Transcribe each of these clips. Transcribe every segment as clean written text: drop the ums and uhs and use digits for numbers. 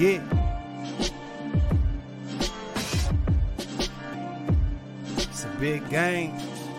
Yeah. It's a big game.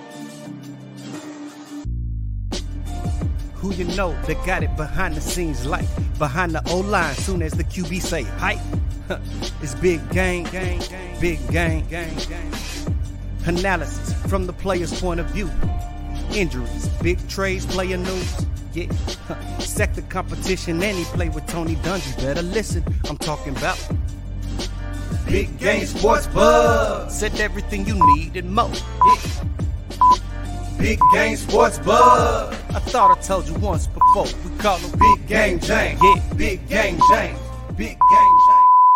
Who you know that got it behind the scenes like behind the O-line soon as the QB say hype? It's big game, big game. Analysis from the player's point of view. Injuries, big trades, player news. Yeah, sector competition, and he play with Tony Dungy. Better listen, I'm talking about Big Game Sports Buzz. Said everything you need and more. Yeah. Big Game Sports Buzz. I thought I told you once before. We call him Big Game James. Yeah, Big Game James. Big Game James.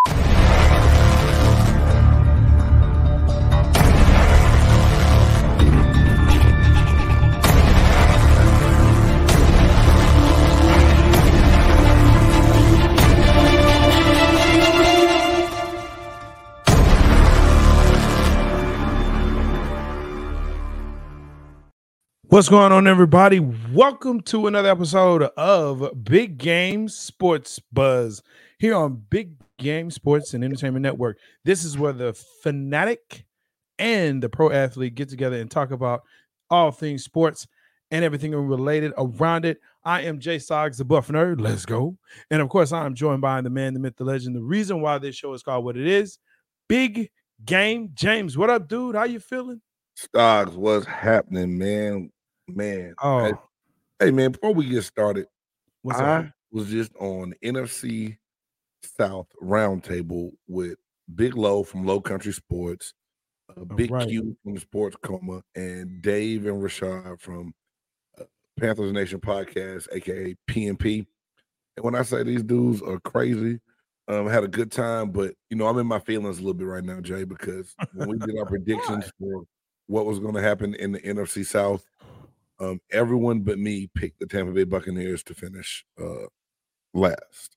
What's going on, everybody? Welcome to another episode of Big Game Sports Buzz here on Big Game Sports and Entertainment Network. This is where the fanatic and the pro athlete get together and talk about all things sports and everything related around it. I am Jay Soggs, the Buff Nerd. Let's go. And of course, I'm joined by the man, the myth, the legend. The reason why this show is called what it is, Big Game James. What up, dude? How you feeling? Stoggs, what's happening, man? Hey, man, before we get started, I was just on the NFC South Roundtable with Big Low from Low Country Sports, Big Q from Sports Coma, and Dave and Rashad from Panthers Nation Podcast, aka PNP. And when I say these dudes are crazy, had a good time, but I'm in my feelings a little bit right now, Jay, because when we did our predictions for what was going to happen in the NFC South, everyone but me picked the Tampa Bay Buccaneers to finish last.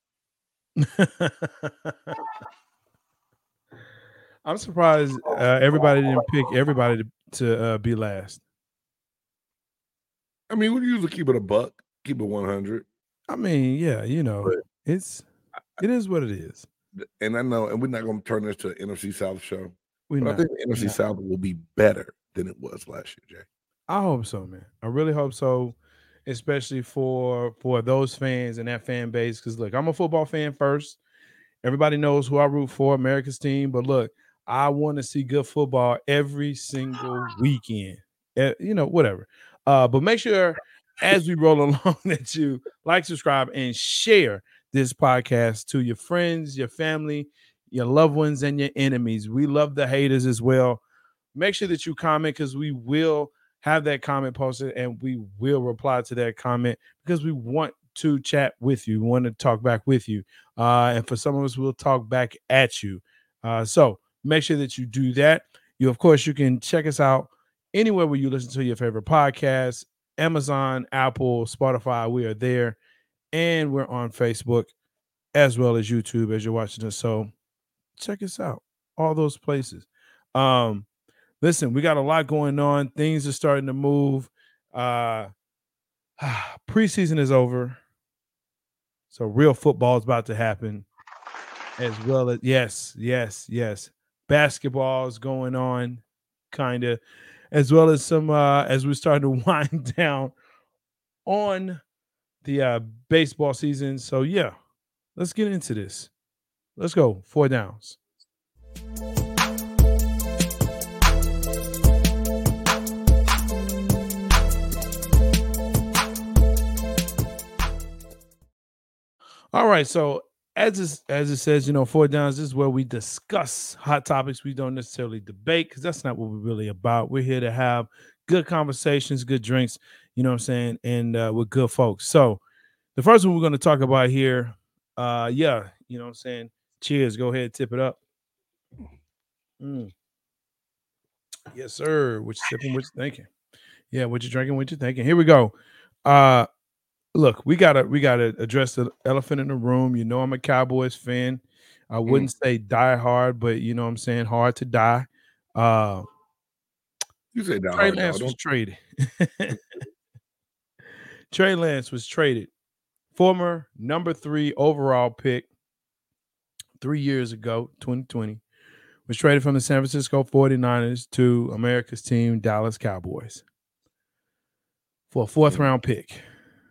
I'm surprised everybody didn't pick everybody to be last. I mean, we usually keep it a buck, keep it 100. I mean, yeah, but it is what it is. And I know, and we're not going to turn this to an NFC South show. I think the NFC South will be better than it was last year, Jay. I hope so, man. I really hope so, especially for those fans and that fan base. Because, look, I'm a football fan first. Everybody knows who I root for, America's team. But, look, I want to see good football every single weekend. Whatever. But make sure, as we roll along, that you like, subscribe, and share this podcast to your friends, your family, your loved ones, and your enemies. We love the haters as well. Make sure that you comment, because we will have that comment posted and we will reply to that comment, because we want to chat with you. We want to talk back with you. And for some of us, we'll talk back at you. So make sure that you do that. Of course, you can check us out anywhere where you listen to your favorite podcasts, Amazon, Apple, Spotify. We are there. And we're on Facebook as well as YouTube as you're watching us. So check us out. All those places. Listen, we got a lot going on. Things are starting to move. Preseason is over. So real football is about to happen. As well as, yes. Basketball is going on, kind of. As well as some, as we're starting to wind down on the baseball season. So, yeah, let's get into this. Let's go. 4 downs. All right, so as it says, 4 downs, this is where we discuss hot topics. We don't necessarily debate, because that's not what we're really about. We're here to have good conversations, good drinks, you know what I'm saying, and with good folks. So the first one we're going to talk about here, you know what I'm saying, cheers. Go ahead, tip it up. Yes, sir. What you sipping, what you thinking? Yeah, what you drinking, what you thinking. Here we go. Look, we gotta address the elephant in the room. I'm a Cowboys fan. I wouldn't say die hard, but you know what I'm saying, hard to die. You say die Trey hard. Lance was traded. Trey Lance was traded. Former number 3 overall pick 3 years ago, 2020, was traded from the San Francisco 49ers to America's team, Dallas Cowboys, for a fourth-round pick.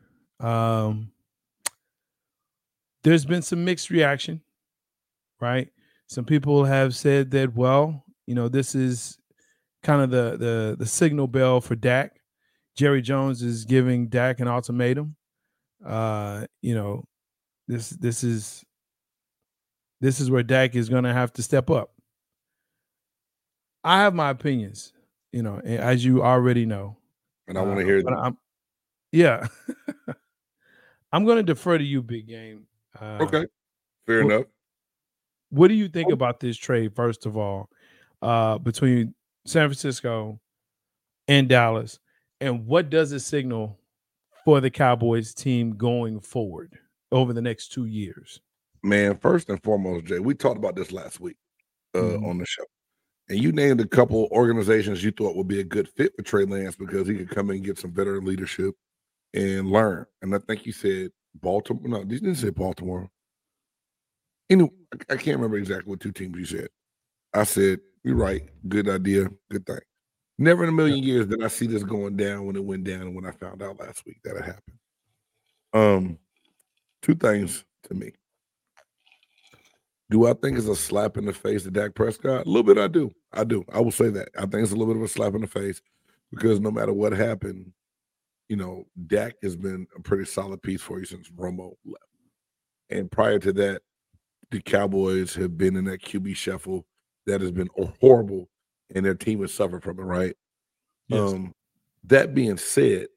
There's been some mixed reaction, right? Some people have said that, well, this is kind of the signal bell for Dak. Jerry Jones is giving Dak an ultimatum. This is where Dak is going to have to step up. I have my opinions, as you already know. And I want to hear them. I'm going to defer to you, Big Game. Okay. Fair enough. What do you think about this trade, first of all, between San Francisco and Dallas? And what does it signal for the Cowboys team going forward over the next 2 years? Man, first and foremost, Jay, we talked about this last week on the show. And you named a couple organizations you thought would be a good fit for Trey Lance because he could come in and get some better leadership and learn. And I think you said Baltimore. No, you didn't say Baltimore. Anyway, I can't remember exactly what two teams you said. I said, you're right. Good idea. Good thing. Never in a million years did I see this going down when it went down and when I found out last week that it happened. Two things to me. Do I think it's a slap in the face to Dak Prescott? A little bit I do. I will say that. I think it's a little bit of a slap in the face because no matter what happened, Dak has been a pretty solid piece for you since Romo left. And prior to that, the Cowboys have been in that QB shuffle that has been horrible, and their team has suffered from it, right? Yes. That being said,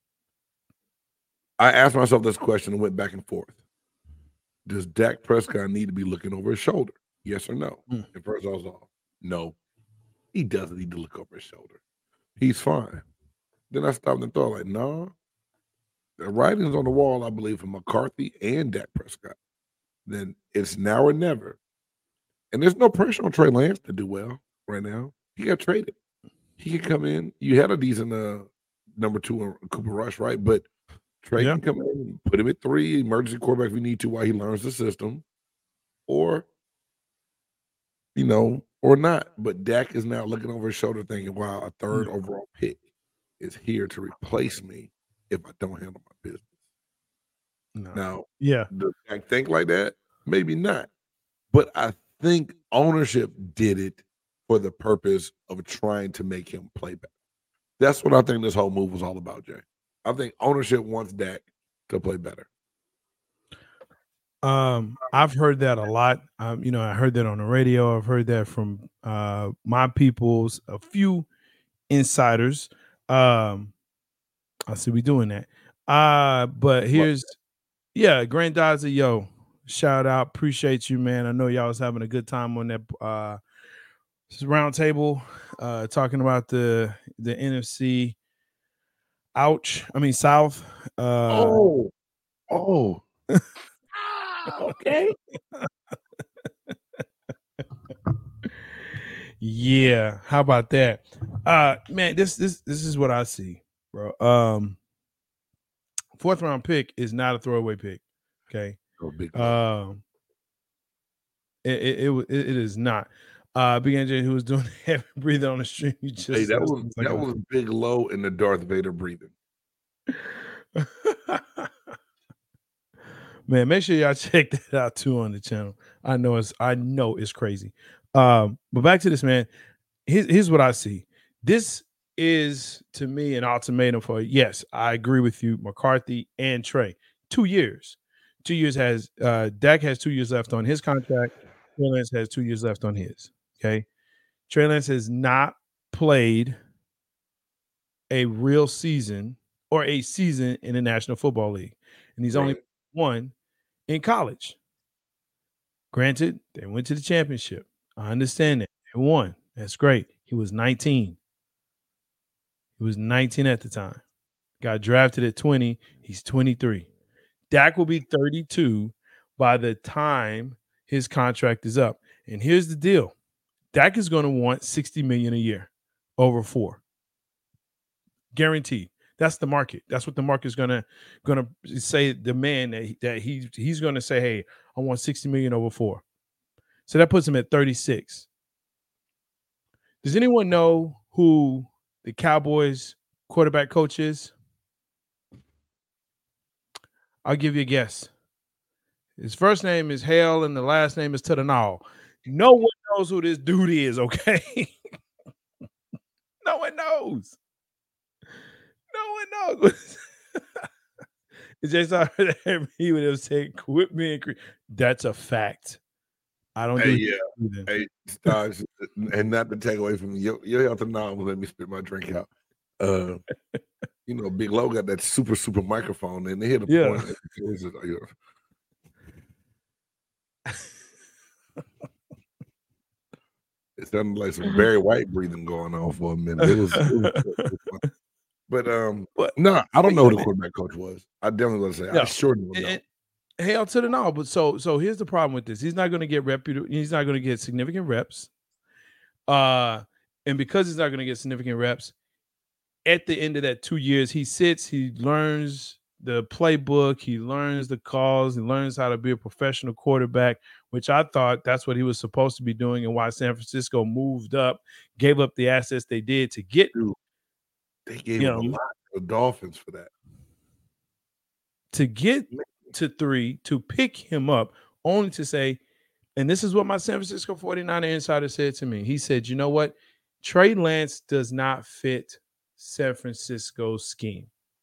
I asked myself this question and went back and forth. Does Dak Prescott need to be looking over his shoulder? Yes or no? And first I was all, no, he doesn't need to look over his shoulder. He's fine. Then I stopped and thought, no, the writing's on the wall, I believe, for McCarthy and Dak Prescott. Then it's now or never. And there's no pressure on Trey Lance to do well right now. He got traded. He can come in. You had a decent number 2 in Cooper Rush, right? But Trey can come in and put him at 3, emergency quarterback if we need to while he learns the system. Or not. But Dak is now looking over his shoulder thinking, wow, a third overall pick is here to replace me if I don't handle my business. No. Now, does Dak think like that? Maybe not. But I think ownership did it for the purpose of trying to make him play better. That's what I think this whole move was all about, Jay. I think ownership wants Dak to play better. I've heard that a lot. I heard that on the radio. I've heard that from my peoples, a few insiders. I see we doing that. But here's Grant Dodson, yo, shout out. Appreciate you, man. I know y'all was having a good time on that round table talking about the NFC South. Okay. Yeah, how about that? Man, this is what I see, bro. 4th round pick is not a throwaway pick. Okay. It is not. Big NJ, who was doing heavy breathing on the stream, that was Big Low in the Darth Vader breathing. Man, make sure y'all check that out too on the channel. I know it's crazy. But back to this, man. Here's what I see. This is, to me, an ultimatum for, yes, I agree with you, McCarthy and Trey. 2 years. 2 years has Dak has 2 years left on his contract. Trey Lance has 2 years left on his. Okay. Trey Lance has not played a real season or a season in the National Football League. And he's only won in college. Granted, they went to the championship. I understand that. They won. That's great. He was 19. He was 19 at the time. Got drafted at 20. He's 23. Dak will be 32 by the time his contract is up. And here's the deal. Dak is going to want $60 million a year over 4. Guaranteed. That's the market. That's what the market's gonna say. Demand that he's going to say, hey, I want $60 million over 4. So that puts him at 36. Does anyone know who the Cowboys quarterback coach is? I'll give you a guess. His first name is Hale and the last name is Tudanal. No one knows who this dude is, okay? No one knows. No one knows. Jason, he would have said, quit being creepy. That's a fact. I don't do it. Hey, Stars, and not to take away from your health and now let me spit my drink out. You know, Big Low got that super microphone, and they hit a point. It sounded like some Barry White breathing going on for a minute. It was but no, I don't know who the quarterback coach was. I definitely want to say I sure don't know. Hell to the no, but so here's the problem with this. He's not going to get he's not going to get significant reps. And because he's not going to get significant reps, at the end of that 2 years, he sits, he learns the playbook, he learns the calls, he learns how to be a professional quarterback, which I thought that's what he was supposed to be doing, and why San Francisco moved up, gave up the assets they did to get. They gave him a lot to the Dolphins for that. To get to 3, to pick him up, only to say, and this is what my San Francisco 49er insider said to me. He said, you know what? Trey Lance does not fit San Francisco's scheme.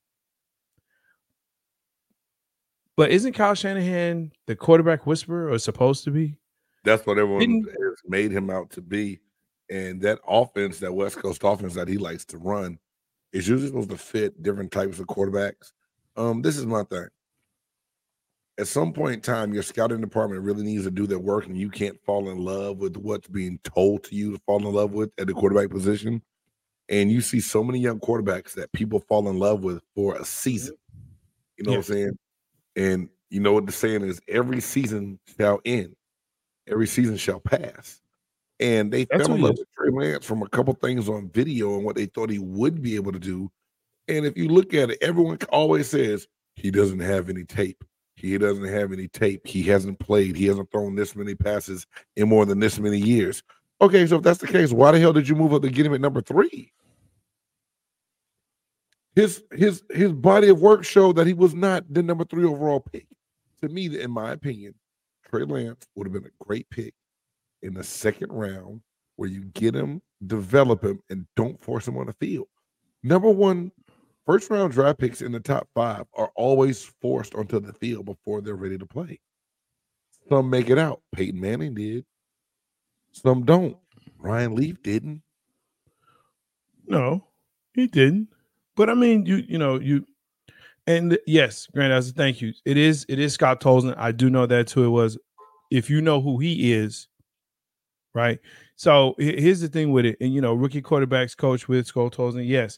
But isn't Kyle Shanahan the quarterback whisperer, or supposed to be? That's what everyone has made him out to be. And that offense, that West Coast offense that he likes to run, is usually supposed to fit different types of quarterbacks. This is my thing. At some point in time, your scouting department really needs to do their work, and you can't fall in love with what's being told to you to fall in love with at the quarterback position. And you see so many young quarterbacks that people fall in love with for a season. You know what I'm saying? And you know what the saying is, every season shall end. Every season shall pass. And they fell in love with Trey Lance from a couple things on video and what they thought he would be able to do. And if you look at it, everyone always says, he doesn't have any tape. He doesn't have any tape. He hasn't played. He hasn't thrown this many passes in more than this many years. Okay, so if that's the case, why the hell did you move up to get him at number 3? His body of work showed that he was not the number 3 overall pick. To me, in my opinion, Trey Lance would have been a great pick in the second round, where you get him, develop him, and don't force him on the field. Number 1, first round draft picks in the top 5 are always forced onto the field before they're ready to play. Some make it out. Peyton Manning did. Some don't. Ryan Leaf didn't. No, he didn't. But I mean, you and yes, Grant, thank you. It is Scott Tolzien. I do know that too. It was, if you know who he is, right? So here's the thing with it, and rookie quarterbacks coach with Scott Tolzien. Yes.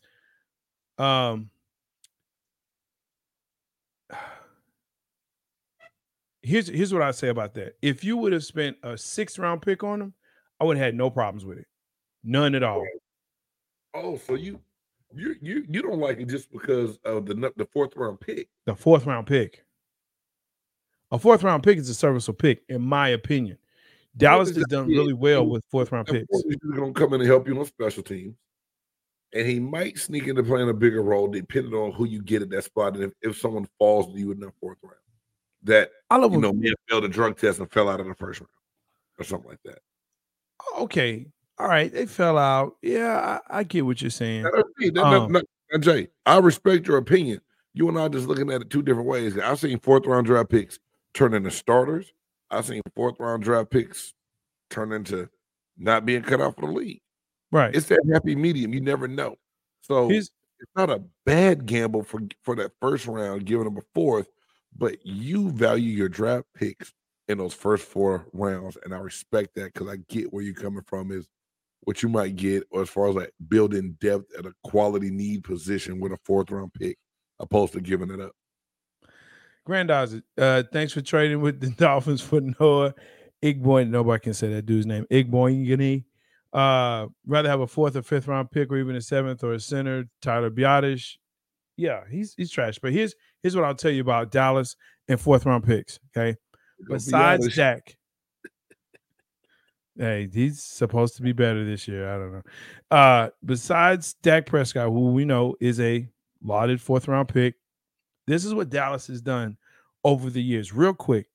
Here's what I say about that. If you would have spent a 6th round pick on him, I would have had no problems with it. None at all. Oh, so you don't like it just because of the 4th round pick? The 4th round pick. A 4th round pick is a serviceable pick, in my opinion. Dallas has done really well with 4th round picks. He's going to come in and help you on special teams, and he might sneak into playing a bigger role depending on who you get at that spot. And if someone falls to you in the 4th round, that may have failed a drug test and fell out of the 1st round or something like that. Okay. All right. They fell out. Yeah, I get what you're saying. Jay, I respect your opinion. You and I are just looking at it 2 different ways. I've seen 4th round draft picks turn into starters. I've seen 4th round draft picks turn into not being cut out for the league. Right. It's that happy medium. You never know. So it's not a bad gamble for that 1st round, giving them a 4th, but you value your draft picks in those first 4 rounds. And I respect that, because I get where you're coming from is what you might get, or as far as like building depth at a quality need position with a 4th round pick, opposed to giving it up. Grandizer, thanks for trading with the Dolphins for Noah Igboy. Nobody can say that dude's name. Igboy. Rather have a 4th or 5th round pick, or even a 7th, or a center, Tyler Biadasz. Yeah, he's trash. But here's what I'll tell you about Dallas and 4th round picks. Okay, besides Dak, Hey, he's supposed to be better this year. I don't know. Besides Dak Prescott, who we know is a lauded 4th-round pick, this is what Dallas has done over the years. Real quick.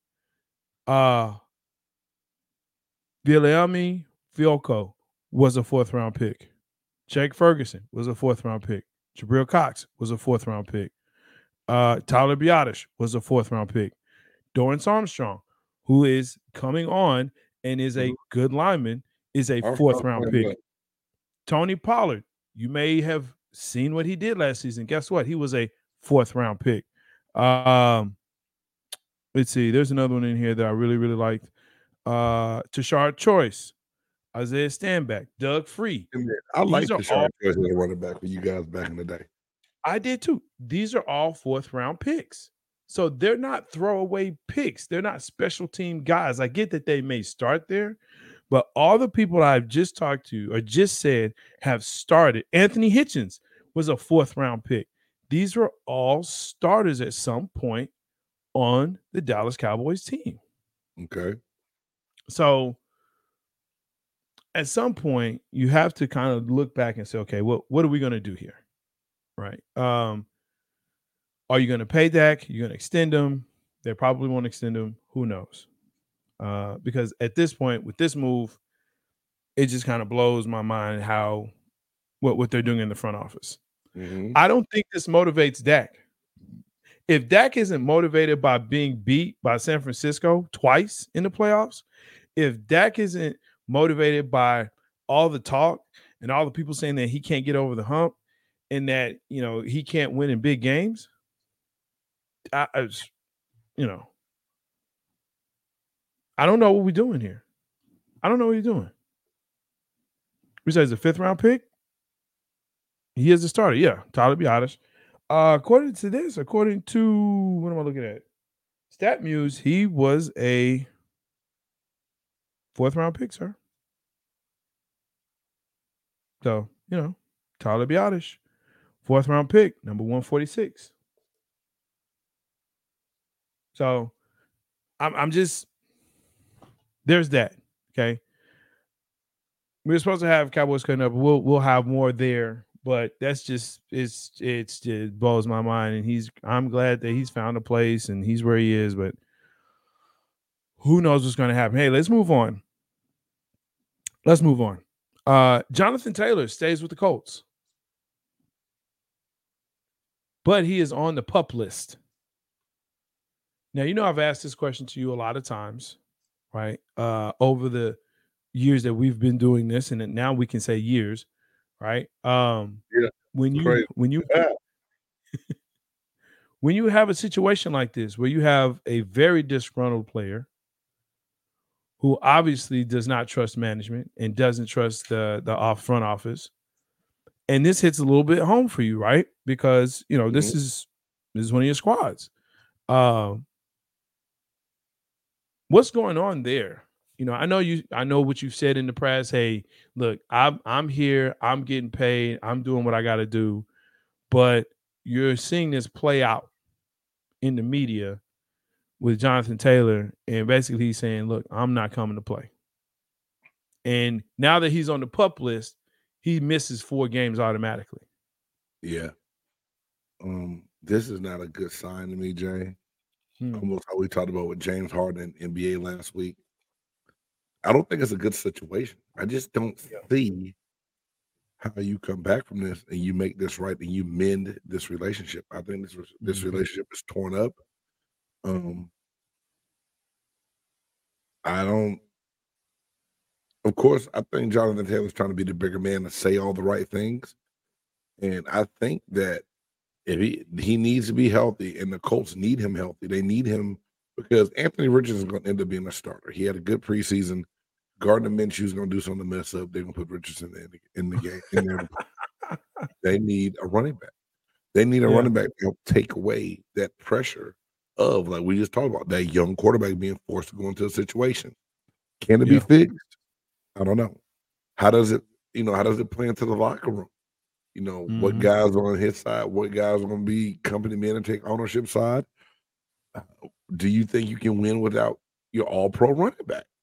Viliami Fiocco was a 4th-round pick. Jake Ferguson was a 4th-round pick. Jabril Cox was a 4th-round pick. Tyler Biadasz was a 4th-round pick. Dorrance Armstrong, who is coming on and is a good lineman, is a 4th-round pick. Tony Pollard, you may have seen what he did last season. Guess what? He was a 4th-round pick. Let's see. There's another one in here that I really, really liked. Tashard Choice, Isaiah Stanback, Doug Free. I like Tashard Choice as a running back for you guys back in the day. I did too. These are all 4th-round picks. So they're not throwaway picks. They're not special team guys. I get that they may start there, but all the people I've just talked to or just said have started. Anthony Hitchens was a 4th-round pick. These were all starters at some point on the Dallas Cowboys team. Okay. So at some point, you have to kind of look back and say, okay, what are we going to do here? Right. Are you going to pay Dak? You're going to extend him? They probably won't extend him. Who knows? Because at this point, with this move, it just kind of blows my mind how what they're doing in the front office. Mm-hmm. I don't think this motivates Dak. If Dak isn't motivated by being beat by San Francisco twice in the playoffs, if Dak isn't motivated by all the talk and all the people saying that he can't get over the hump and that, he can't win in big games, I don't know what we're doing here. I don't know what he's doing. We said he's a 5th-round pick. He is a starter. Yeah, Tyler Biadasz. According to what am I looking at? StatMuse, he was a 4th-round pick, sir. So, Tyler Biadasz, 4th-round pick, number 146. So, I'm just there's that. Okay, we were supposed to have Cowboys coming up. We'll have more there, but that's just it blows my mind. And I'm glad that he's found a place and he's where he is, but who knows what's going to happen? Hey, let's move on. Jonathan Taylor stays with the Colts, but he is on the PUP list. Now, I've asked this question to you a lot of times, right? Over the years that we've been doing this, and now we can say years, right? When you have a situation like this where you have a very disgruntled player who obviously does not trust management and doesn't trust the front office, and this hits a little bit home for you, right? Because this is one of your squads. What's going on there? I know what you've said in the press. Hey, look, I'm here. I'm getting paid. I'm doing what I got to do. But you're seeing this play out in the media with Jonathan Taylor, and basically he's saying, look, I'm not coming to play. And now that he's on the PUP list, he misses 4 games automatically. Yeah. This is not a good sign to me, Jay. Almost how we talked about with James Harden in NBA last week. I don't think it's a good situation. I just don't see how you come back from this and you make this right and you mend this relationship. I think this relationship is torn up. Of course, I think Jonathan Taylor's trying to be the bigger man to say all the right things. And I think that if he needs to be healthy, and the Colts need him healthy. They need him because Anthony Richardson is going to end up being a starter. He had a good preseason. Gardner Minshew is going to do something to mess up. They're going to put Richardson in the game. In there. They need a running back. They need a running back to help take away that pressure of, like we just talked about, that young quarterback being forced to go into a situation. Can it be fixed? I don't know. How does it play into the locker room? What guys are on his side, what guys are going to be company men and take ownership side. Do you think you can win without your all-pro running back?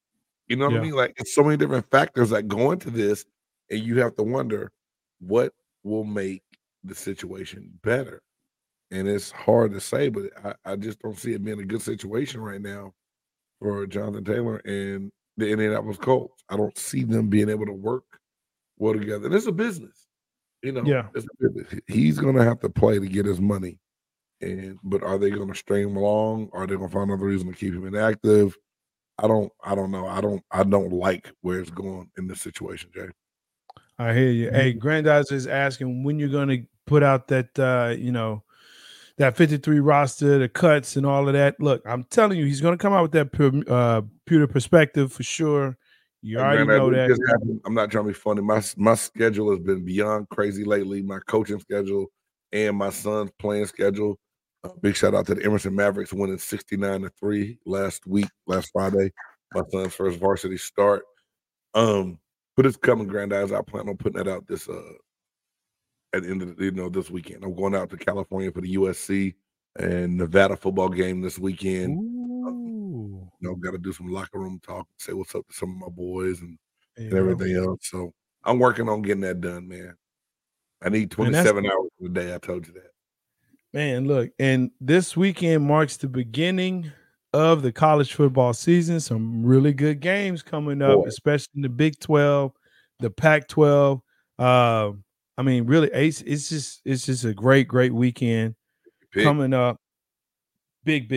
You know what I mean? Like, it's so many different factors that go into this, and you have to wonder what will make the situation better. And it's hard to say, but I just don't see it being a good situation right now for Jonathan Taylor and the Indianapolis Colts. I don't see them being able to work well together. And it's a business, you know. It's a business. He's going to have to play to get his money. But are they going to string him along? Are they going to find another reason to keep him inactive? I don't know. I don't like where it's going in this situation, Jay. I hear you. Hey, Grandizer is asking when you're going to put out that that 53 roster, the cuts and all of that. Look, I'm telling you, he's going to come out with that Pewter perspective for sure. You already know that. I'm not trying to be funny. My schedule has been beyond crazy lately. My coaching schedule and my son's playing schedule. Big shout out to the Emerson Mavericks winning 69-3 last Friday. My son's first varsity start. But it's coming, Grandizer. I plan on putting that out this at the end of this weekend. I'm going out to California for the USC and Nevada football game this weekend. Got to do some locker room talk, say what's up to some of my boys and everything else. So I'm working on getting that done, man. I need 27 hours a day. I told you that. Man, look, and this weekend marks the beginning of the college football season. Some really good games coming up, especially in the Big 12, the Pac-12. I mean, really, it's just a great weekend coming up. Big.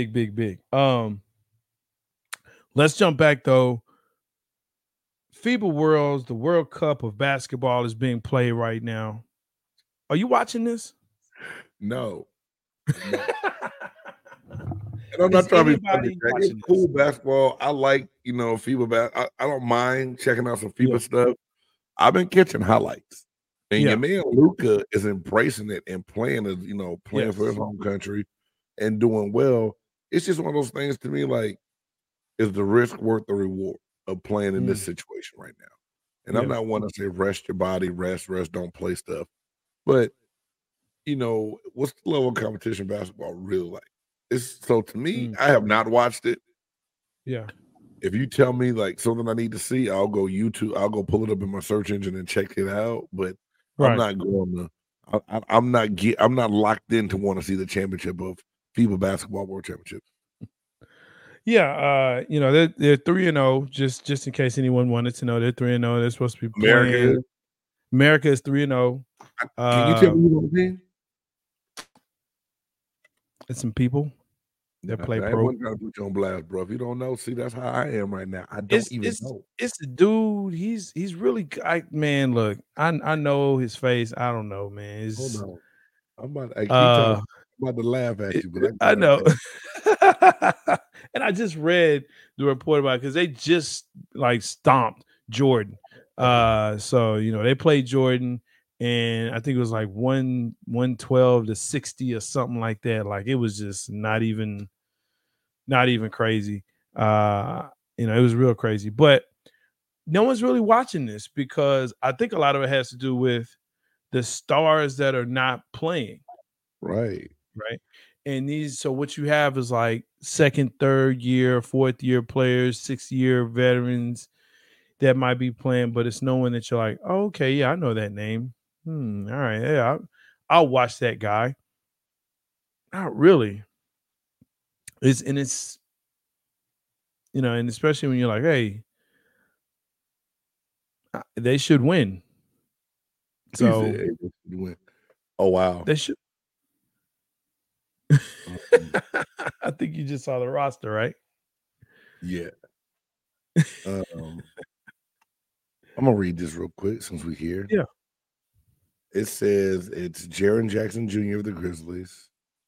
Let's jump back though. FIBA Worlds, the World Cup of basketball is being played right now. Are you watching this? No. And I'm not trying to be funny. It's cool basketball. I like, FIBA. I don't mind checking out some FIBA stuff. I've been catching highlights. And your man Luka is embracing it and playing for his home country and doing well. It's just one of those things to me, like, is the risk worth the reward of playing in this situation right now? And I'm not one to say rest your body, rest, don't play stuff. But, what's the level of competition basketball really like? So to me, I have not watched it. Yeah. If you tell me like something I need to see, I'll go YouTube. I'll go pull it up in my search engine and check it out. But I'm not going to. I'm not locked in to want to see the championship of FIBA Basketball World Championship. Yeah, they're 3-0. Just in case anyone wanted to know, they're 3-0. They're supposed to be playing. America is 3-0. Can you tell me who's on the team? It's some people that play pro. I wasn't trying to put you on blast, bro. If you don't know, see, that's how I am right now. I don't even know. It's the dude. He's really. Man, look, I know his face. I don't know, man. Hold on. I'm about to laugh at you, but I know. And I just read the report about it because they just stomped Jordan. So they played Jordan, and I think it was like 112-60 or something like that. Like it was just not even crazy. It was real crazy. But no one's really watching this because I think a lot of it has to do with the stars that are not playing. Right. And so what you have is like second, third year, fourth year players, 6-year veterans that might be playing, but it's no one that you're like, oh, okay, yeah, I know that name. All right, yeah, I'll watch that guy. Not really. And especially when you're like, hey, they should win. So oh wow, they should. I think you just saw the roster, right? Yeah. I'm gonna read this real quick since we're here. Yeah. It says it's Jaren Jackson Jr. of the Grizzlies,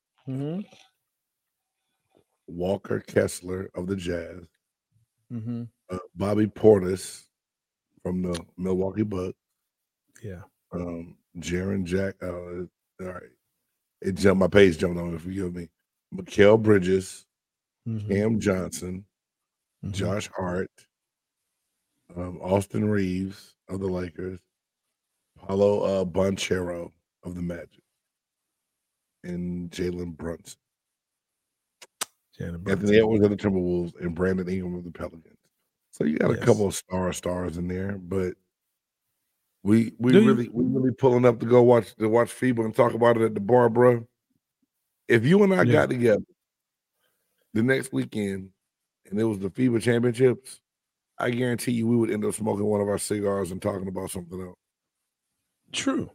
Walker Kessler of the Jazz, Bobby Portis from the Milwaukee Bucks. Yeah. Jaren Jack. All right. My page jumped on me. Forgive me. Mikal Bridges, Cam Johnson, Josh Hart, Austin Reeves of the Lakers, Paulo Banchero of the Magic, and Jalen Brunson. Anthony Edwards of the Timberwolves and Brandon Ingram of the Pelicans. So you got a couple of stars in there, but we really pulling up to go watch FIBA and talk about it at the bar, bro. If you and I got together the next weekend and it was the FIBA championships, I guarantee you we would end up smoking one of our cigars and talking about something else. True.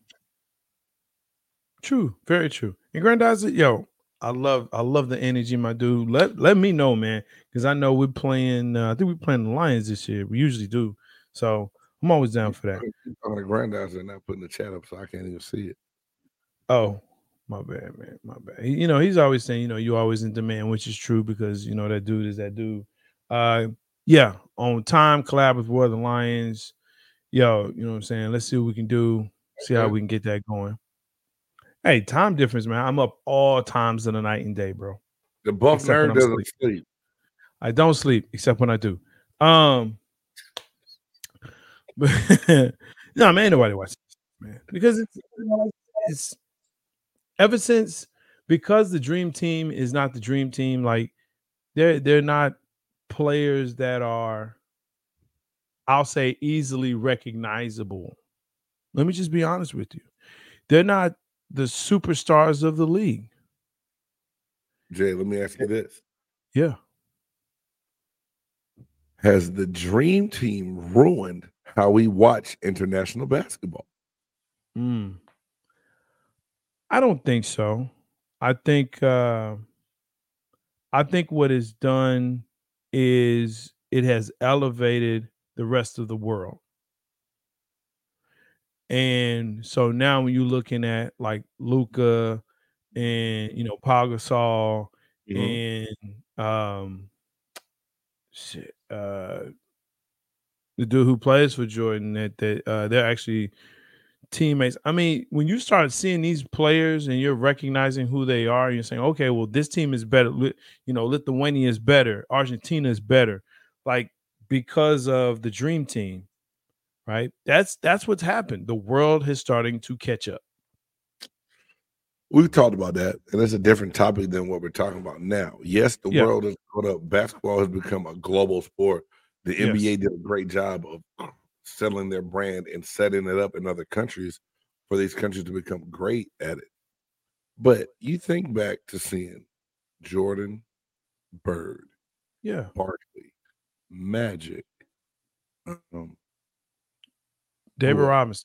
Very true. And Grandizer, I love the energy, my dude. Let me know, man, because I know we're playing. I think we're playing the Lions this year. We usually do, so I'm always down for that. I'm a Grandizer and not putting the chat up, so I can't even see it. Oh, my bad, man. My bad. He's always saying, you're always in demand, which is true because that dude is that dude. Yeah, on time, collab with War of the Lions. Yo, you know what I'm saying? Let's see what we can do. See how we can get that going. Hey, time difference, man. I'm up all times of the night and day, bro. The buff nerd doesn't sleep. I don't sleep except when I do. But no, man, nobody watches this, man. Because it's ever since because the dream team is not the dream team, like they're not players that are, I'll say, easily recognizable. Let me just be honest with you. They're not the superstars of the league. Jay, let me ask you this. Yeah. Has the dream team ruined how we watch international basketball? I don't think so. I think what it's done is it has elevated the rest of the world. And so now when you're looking at like Luka and Pau Gasol and the dude who plays for Jordan, that they're actually teammates. I mean, when you start seeing these players and you're recognizing who they are, you're saying, okay, well, this team is better. Lithuania is better. Argentina is better. Like, because of the dream team, right? That's what's happened. The world is starting to catch up. We've talked about that, and it's a different topic than what we're talking about now. Yes, the world has caught up. Basketball has become a global sport. The NBA did a great job of selling their brand and setting it up in other countries for these countries to become great at it. But you think back to seeing Jordan, Bird, Barkley, Magic, David Robinson,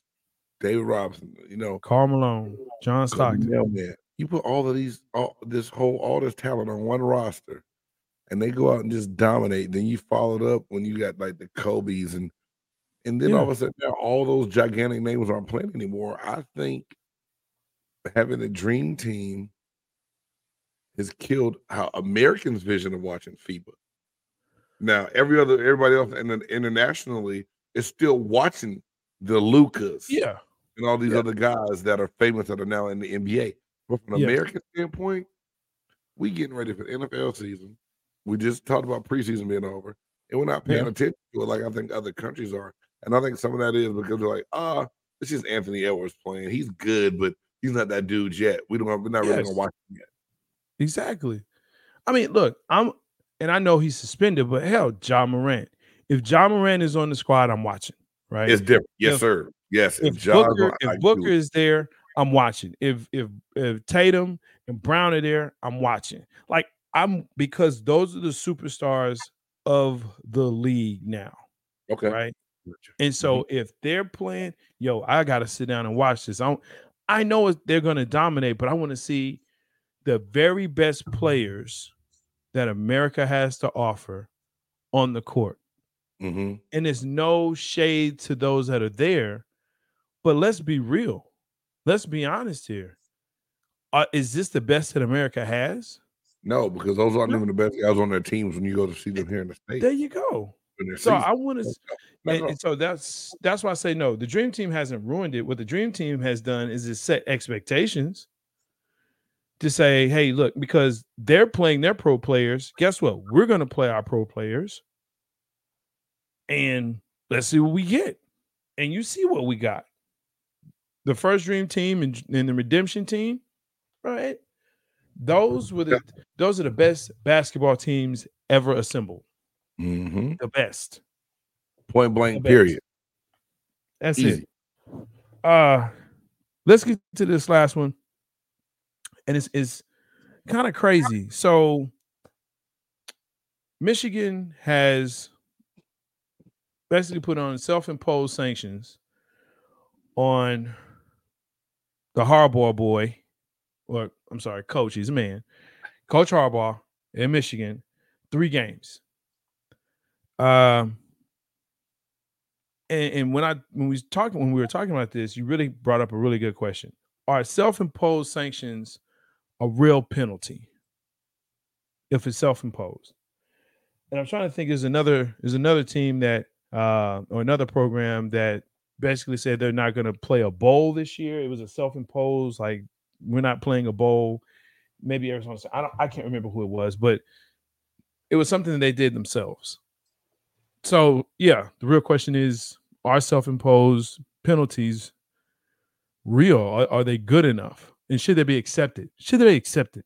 Karl Malone, John Stockton. Man, you put all this talent on one roster, and they go out and just dominate. Then you followed up when you got like the Kobe's and then all of a sudden now all those gigantic names aren't playing anymore. I think having a dream team has killed how Americans' vision of watching FIBA. Now everybody else and then internationally is still watching the Lukas, and all these other guys that are famous that are now in the NBA. But from an American standpoint, we getting ready for the NFL season. We just talked about preseason being over, and we're not paying attention to it like I think other countries are. And I think some of that is because they're like, it's just Anthony Edwards playing. He's good, but he's not that dude yet. We're not really gonna watch him yet. Exactly. I mean, look, I know he's suspended, but hell, Ja Morant. If Ja Morant is on the squad, I'm watching. Right? It's different. Yes, sir. Yes. If Booker is there, I'm watching. If Tatum and Brown are there, I'm watching. Like because those are the superstars of the league now. Okay. Right. And so if they're playing, I got to sit down and watch this. I know they're going to dominate, but I want to see the very best players that America has to offer on the court. And there's no shade to those that are there, but let's be real. Let's be honest here. Is this the best that America has? No, because those aren't even the best guys on their teams when you go to see them here in the States. There you go. So I want to, and so that's why I say no. The dream team hasn't ruined it. What the dream team has done is it set expectations to say, hey, look, because they're playing their pro players. Guess what? We're going to play our pro players, and let's see what we get. And you see what we got. The first dream team and the redemption team, right? Those are the best basketball teams ever assembled. The best. Point blank, period. That's easy. Let's get to this last one. And it's kind of crazy. So Michigan has basically put on self-imposed sanctions on the Harbaugh boy, or I'm sorry, coach, he's a man, Coach Harbaugh in Michigan, 3 games. And when we were talking about this, you really brought up a really good question. Are self-imposed sanctions a real penalty if it's self-imposed? And I'm trying to think, there's another team that or another program that basically said they're not going to play a bowl this year. It was a self-imposed, like, we're not playing a bowl. Maybe Arizona State. I can't remember who it was, but it was something that they did themselves. So, yeah, the real question is, are self-imposed penalties real? Are they good enough? And should they be accepted? Should they be accepted?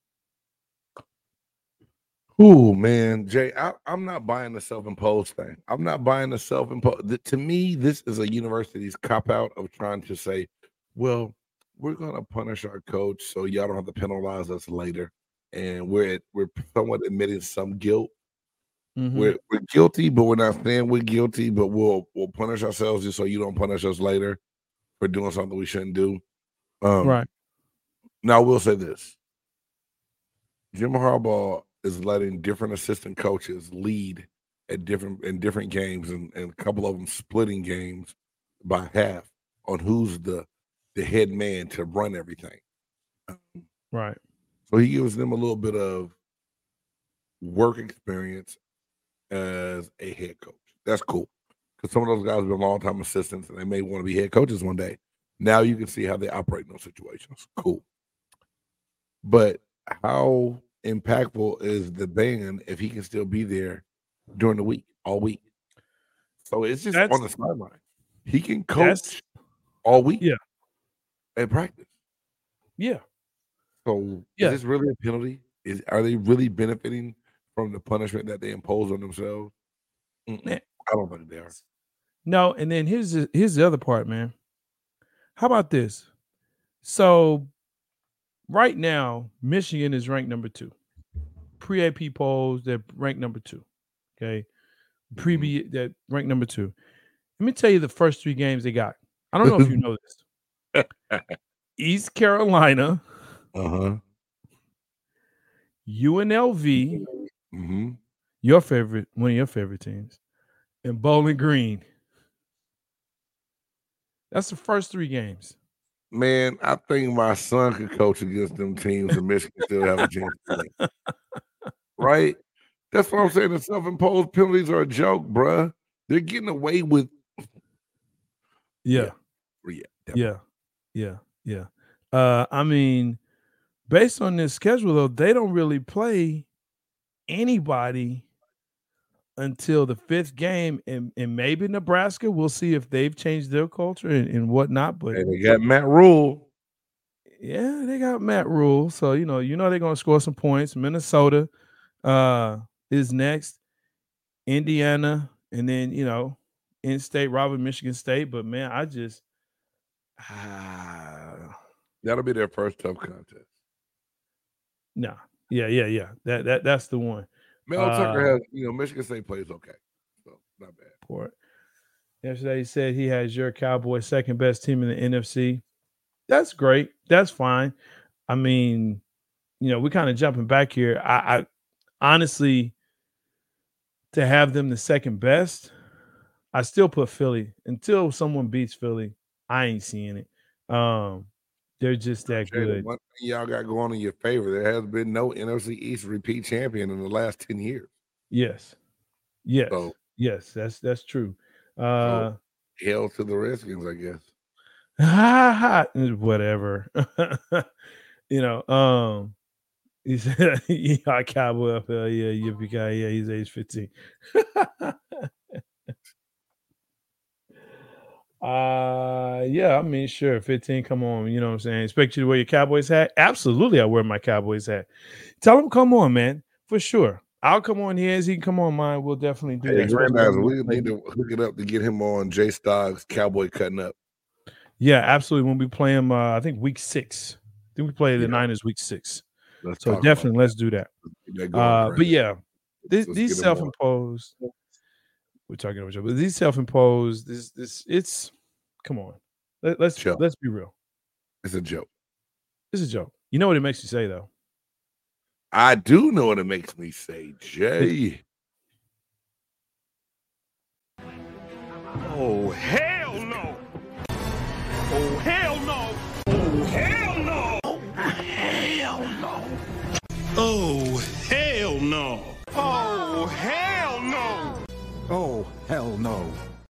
Oh, man, Jay, I'm not buying the self-imposed thing. I'm not buying the self-imposed. To me, this is a university's cop-out of trying to say, well, we're going to punish our coach so y'all don't have to penalize us later. And we're somewhat admitting some guilt. Mm-hmm. We're guilty, but we're not saying we're guilty, but we'll punish ourselves just so you don't punish us later for doing something we shouldn't do. Right. Now, I will say this. Jim Harbaugh is letting different assistant coaches lead in different games, and a couple of them splitting games by half on who's the head man to run everything. Right. So he gives them a little bit of work experience as a head coach. That's cool, because some of those guys have been long-time assistants and they may want to be head coaches one day. Now you can see how they operate in those situations. Cool. But how impactful is the ban if he can still be there during the week, all week? So it's just on the sideline. He can coach all week. Yeah. And practice. Yeah. So is this really a penalty? Are they really benefiting from the punishment that they impose on themselves? I don't think they are. No, and then here's the other part, man. How about this? So right now, Michigan is ranked number 2. Pre-AP polls, they're ranked number 2. Okay. Pre-B, they're ranked number 2. Let me tell you the first 3 games they got. I don't know if you know this. East Carolina, UNLV, one of your favorite teams, and Bowling Green. That's the first 3 games. Man, I think my son could coach against them teams and Michigan still have a chance to win. Right? That's what I'm saying. The self-imposed penalties are a joke, bruh. They're getting away with. Yeah. I mean, based on this schedule, though, they don't really play anybody until the 5th game, and maybe Nebraska. We'll see if they've changed their culture and whatnot. But they got Matt Rule. Yeah, they got Matt Rule. So you know they're gonna score some points. Minnesota is next, Indiana, and then in-state rival Michigan State. But man, I just that'll be their first tough contest. No, yeah. That's the one. Mel Tucker has, Michigan State plays okay, so not bad. Poor. Yesterday he said he has your Cowboys' second best team in the NFC. That's great. That's fine. I mean, we're kind of jumping back here. I honestly, to have them the second best, I still put Philly. Until someone beats Philly, I ain't seeing it. They're just that good. One thing y'all got going in your favor, there has been no NFC East repeat champion in the last 10 years. Yes. That's true. So, hail to the Redskins, I guess. Whatever. He said, Cowboy FL, yippee-ki-yay, he's age 15. I mean, sure, 15, come on, you know what I'm saying? Expect you to wear your Cowboys hat? Absolutely, I wear my Cowboys hat. Tell them, come on, man, for sure. I'll come on his. He can come on mine. We'll definitely do that. Grandizer, we need to hook it up to get him on Jay Stoggs Cowboy Cutting Up. Yeah, absolutely. When we play him, I think week 6. I think we play the Niners week 6. So definitely let's do that. But yeah, these self-imposed. We're talking about, but these self-imposed. This it's. Come on, let's be real. It's a joke. It's a joke. You know what it makes you say though. I do know what it makes me say, Jay. Oh, hell no. Oh, hell no. Oh, hell no. Oh, hell no. Oh, hell no. Oh, hell no. Oh, hell no.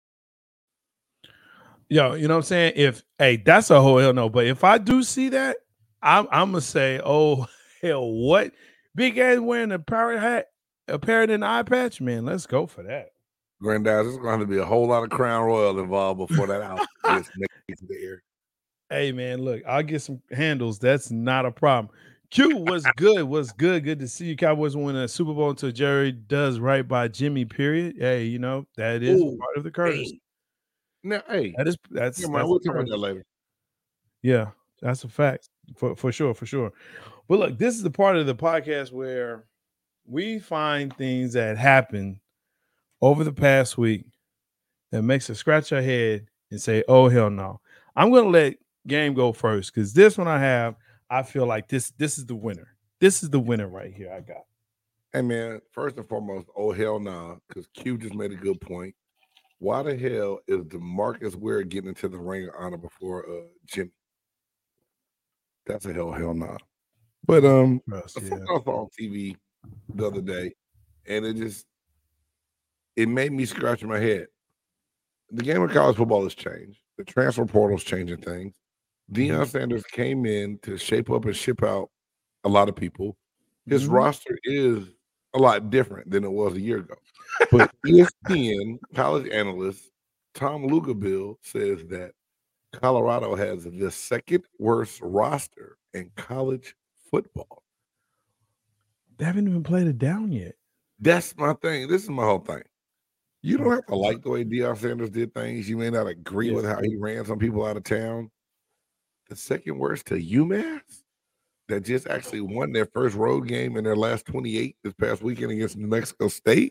Yo, you know what I'm saying? That's a whole hell no. But if I do see that, I'm gonna say, oh hell, what? Big ass wearing a parrot hat, a parrot and an eye patch, man. Let's go for that. Granddad, there's going to be a whole lot of Crown Royal involved before that out gets made to the air. Hey man, look, I'll get some handles. That's not a problem. Q, what's good? What's good? Good to see you. Cowboys win a Super Bowl until Jerry does right by Jimmy. Period. Hey, you know that is part of the curse. Now, that's we'll talk about that later. Yeah, that's a fact for sure, for sure. But look, this is the part of the podcast where we find things that happen over the past week that makes us scratch our head and say, "Oh hell no!" I'm gonna let Game go first because this one I feel like this is the winner. This is the winner right here. I got. Hey man, first and foremost, oh hell no, because Q just made a good point. Why the hell is DeMarcus Ware getting into the Ring of Honor before Jimmy? That's a hell no. But I saw on TV the other day, and it made me scratch my head. The game of college football has changed. The transfer portal's changing things. Deion Sanders came in to shape up and ship out a lot of people. His roster is a lot different than it was a year ago. But ESPN college analyst Tom Lugabill says that Colorado has the second worst roster in college football. They haven't even played it down yet. That's my thing. This is my whole thing. You don't have to like the way Deion Sanders did things. You may not agree with how he ran some people out of town. The second worst to UMass that just actually won their first road game in their last 28 this past weekend against New Mexico State.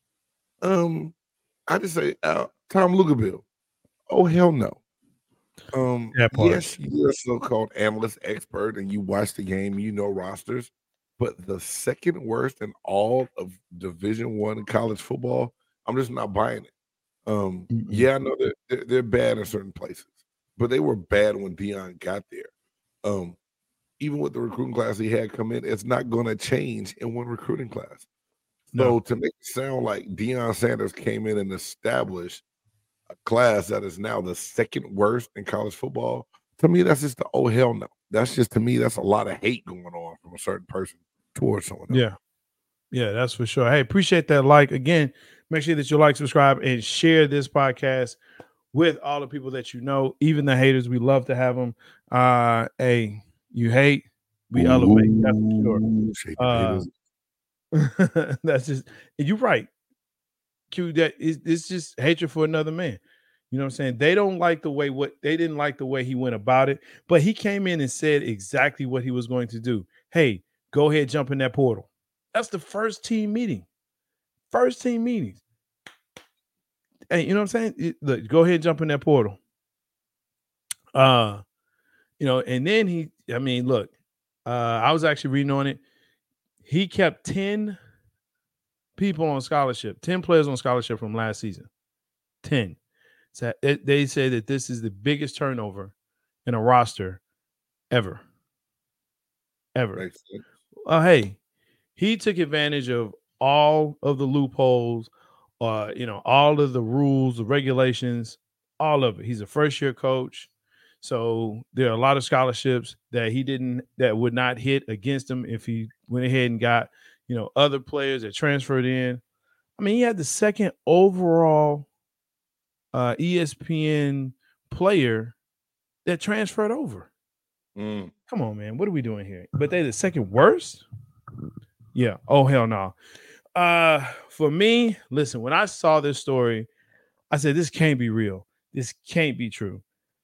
I just say Tom Lugabill. Oh hell no. Yes, you're a so-called analyst expert and you watch the game, you know rosters, but the second worst in all of Division I college football, I'm just not buying it. Yeah, I know they're bad in certain places, but they were bad when Deion got there. Even with the recruiting class he had come in, it's not going to change in one recruiting class. So to make it sound like Deion Sanders came in and established a class that is now the second worst in college football, to me, that's just the oh hell no. That's just, to me, that's a lot of hate going on from a certain person towards someone else. Yeah, that's for sure. Hey, appreciate that like. Again, make sure that you like, subscribe, and share this podcast with all the people that you know, even the haters. We love to have them. Hey, you hate, we elevate. That's for sure. That's just, you're right. Q, that it's just hatred for another man. You know what I'm saying? They didn't like the way he went about it, but he came in and said exactly what he was going to do. Hey, go ahead, jump in that portal. That's the first team meeting. Hey, you know what I'm saying? Look, go ahead, jump in that portal. And then I was actually reading on it. He kept 10 people on scholarship, 10 players on scholarship from last season. 10. So they say that this is the biggest turnover in a roster ever. Hey, he took advantage of all of the loopholes, all of the rules, the regulations, all of it. He's a first-year coach. So there are a lot of scholarships that would not hit against him if he went ahead and got, other players that transferred in. I mean, he had the second overall ESPN player that transferred over. Come on, man. What are we doing here? But they're the second worst? Yeah. Oh, hell no. For me, listen, when I saw this story, I said, this can't be real. This can't be true.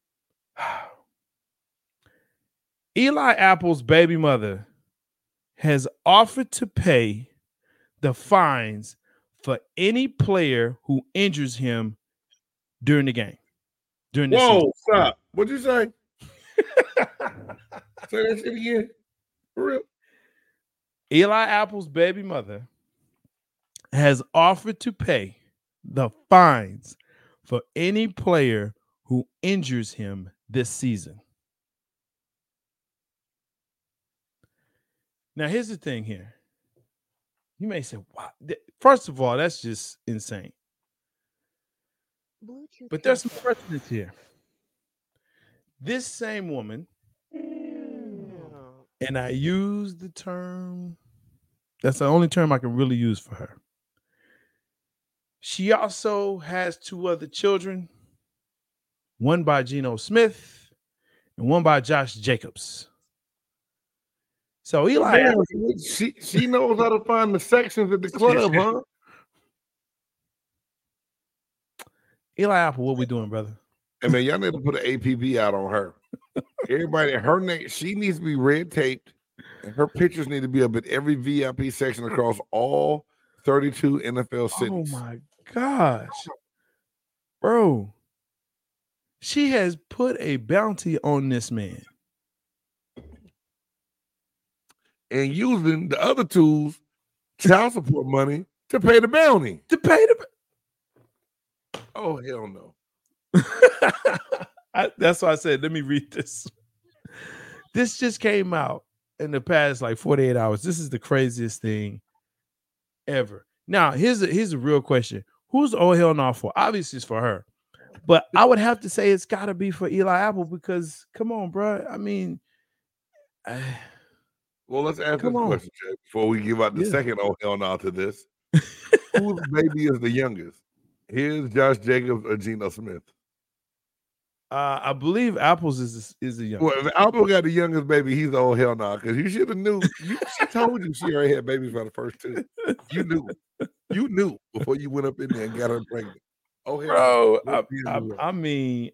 Eli Apple's baby mother has offered to pay the fines for any player who injures him during the game. Whoa, stop. What'd you say? Say that shit again. For real. Eli Apple's baby mother has offered to pay the fines for any player who injures him this season. Now, here's the thing here. You may say, wow. First of all, that's just insane. But there's some precedence here. This same woman, and I use the term, that's the only term I can really use for her. She also has 2 other children, one by Geno Smith and one by Josh Jacobs. So Eli, she knows how to find the sections at the club, huh? Eli Apple, what we doing, brother? Hey man, y'all need to put an APB out on her. Everybody, her name, she needs to be red taped, and her pictures need to be up at every VIP section across all 32 NFL cities. Oh my gosh, bro! She has put a bounty on this man. And using the other tools, child support money, to pay the bounty. Oh, hell no. That's why I said, let me read this. This just came out in the past like 48 hours. This is the craziest thing ever. Now, here's a real question. Who's oh hell no for? Obviously, it's for her. But I would have to say it's got to be for Eli Apple because, come on, bro. I mean... Well, let's ask this question, Jay, before we give out the second oh hell no to this. Whose baby is the youngest? Here's Josh Jacobs or Geno Smith? I believe Apple's is the youngest. Well, if Apple got the youngest baby, he's oh hell no, because you should have knew. She told you she already had babies by the first 2. You knew before you went up in there and got her pregnant. Oh hell, bro! I mean.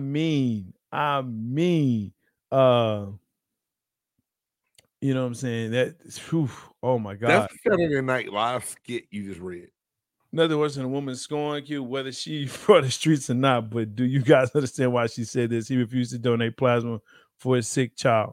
You know what I'm saying? Oh my God. That's the Saturday Night Live skit you just read. Nothing worse than a woman scoring you, whether she for the streets or not. But do you guys understand why she said this? He refused to donate plasma for his sick child.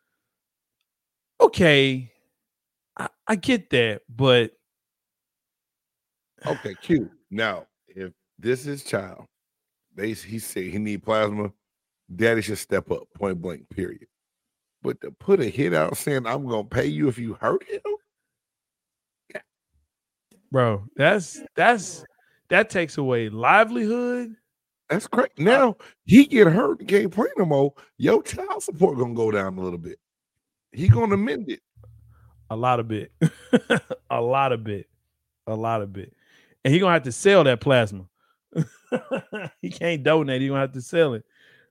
Okay. I get that, but okay, cute. Now, if this is child, he said he need plasma, daddy should step up, point blank, period. But to put a hit out saying I'm gonna pay you if you hurt him, bro, that takes away livelihood. That's great. Now he get hurt and can't play no more. Your child support gonna go down a little bit. He gonna amend it a lot of bit, a lot of bit, and he gonna have to sell that plasma. He can't donate. He gonna have to sell it.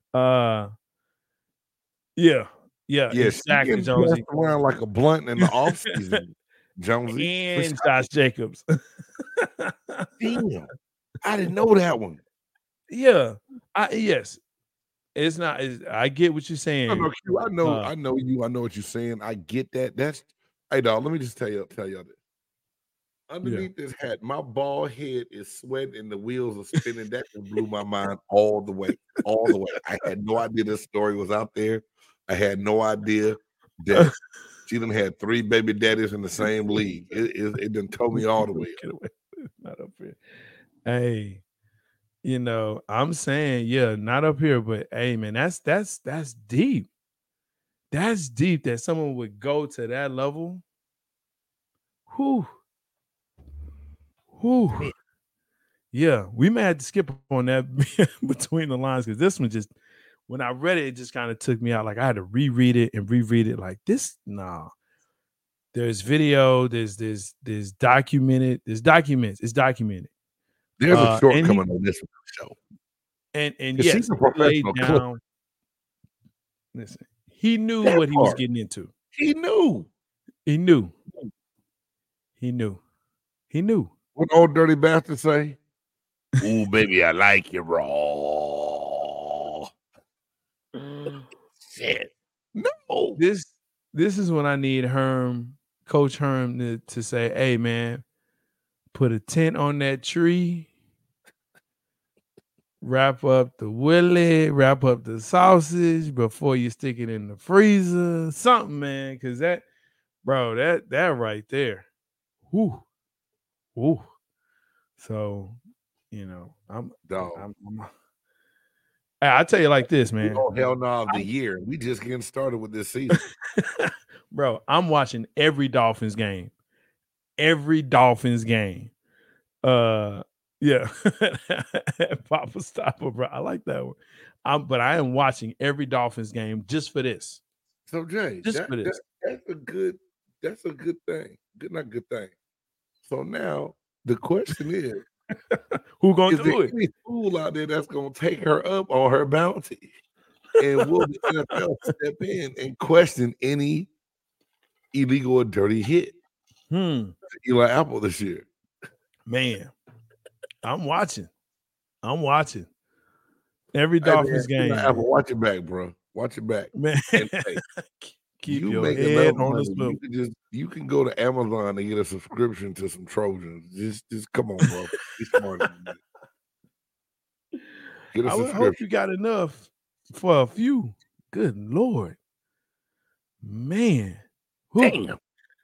Yeah, exactly, Jonesy. Around like a blunt in the off season, Jonesy and Josh Jacobs. Damn, I didn't know that one. Yeah, yes, it's not. I get what you're saying. I know you. I know what you're saying. I get that. That's hey, dog. Let me just tell y'all this. Underneath this hat, my bald head is sweating and the wheels are spinning. That blew my mind all the way. I had no idea this story was out there. I had no idea that she done had 3 baby daddies in the same league. It done told me all the way. Not up here. Hey, I'm saying, not up here, but hey, man, that's deep. That's deep that someone would go to that level. Whew. Yeah, we may have to skip on that between the lines because this one just, when I read it, it just kind of took me out. Like I had to reread it. Like this, nah. There's video. There's documented. There's documents. It's documented. There's a shortcoming on this show. And yes, laid down. Listen, he knew what he was getting into. He knew. He knew. What old dirty bastard say? Ooh, baby, I like you raw. Shit. No. This is when I need Coach Herm to say, hey man, put a tent on that tree, wrap up the willy, wrap up the sausage before you stick it in the freezer. Something, man, because that right there. Whoo. Whoo. So, I tell you like this, man. Oh, hell no, of the year. We just getting started with this season. Bro, I'm watching every Dolphins game. Every Dolphins game. Yeah. Papa Stopper, bro. I like that one. But I am watching every Dolphins game just for this. So Jay, for this. That's a good thing. Not good thing. So now the question is, who gonna do it? Any fool out there that's gonna take her up on her bounty, and will the NFL step in and question any illegal or dirty hit? Eli Apple this year, man. I'm watching every Dolphins game. Apple, watch it back, bro. Watch it back, man. Keep you your head on the swivel. You can go to Amazon and get a subscription to some Trojans. Just come on, bro. Be smart. Get a I would hope you got enough for a few. Good Lord, man. Damn.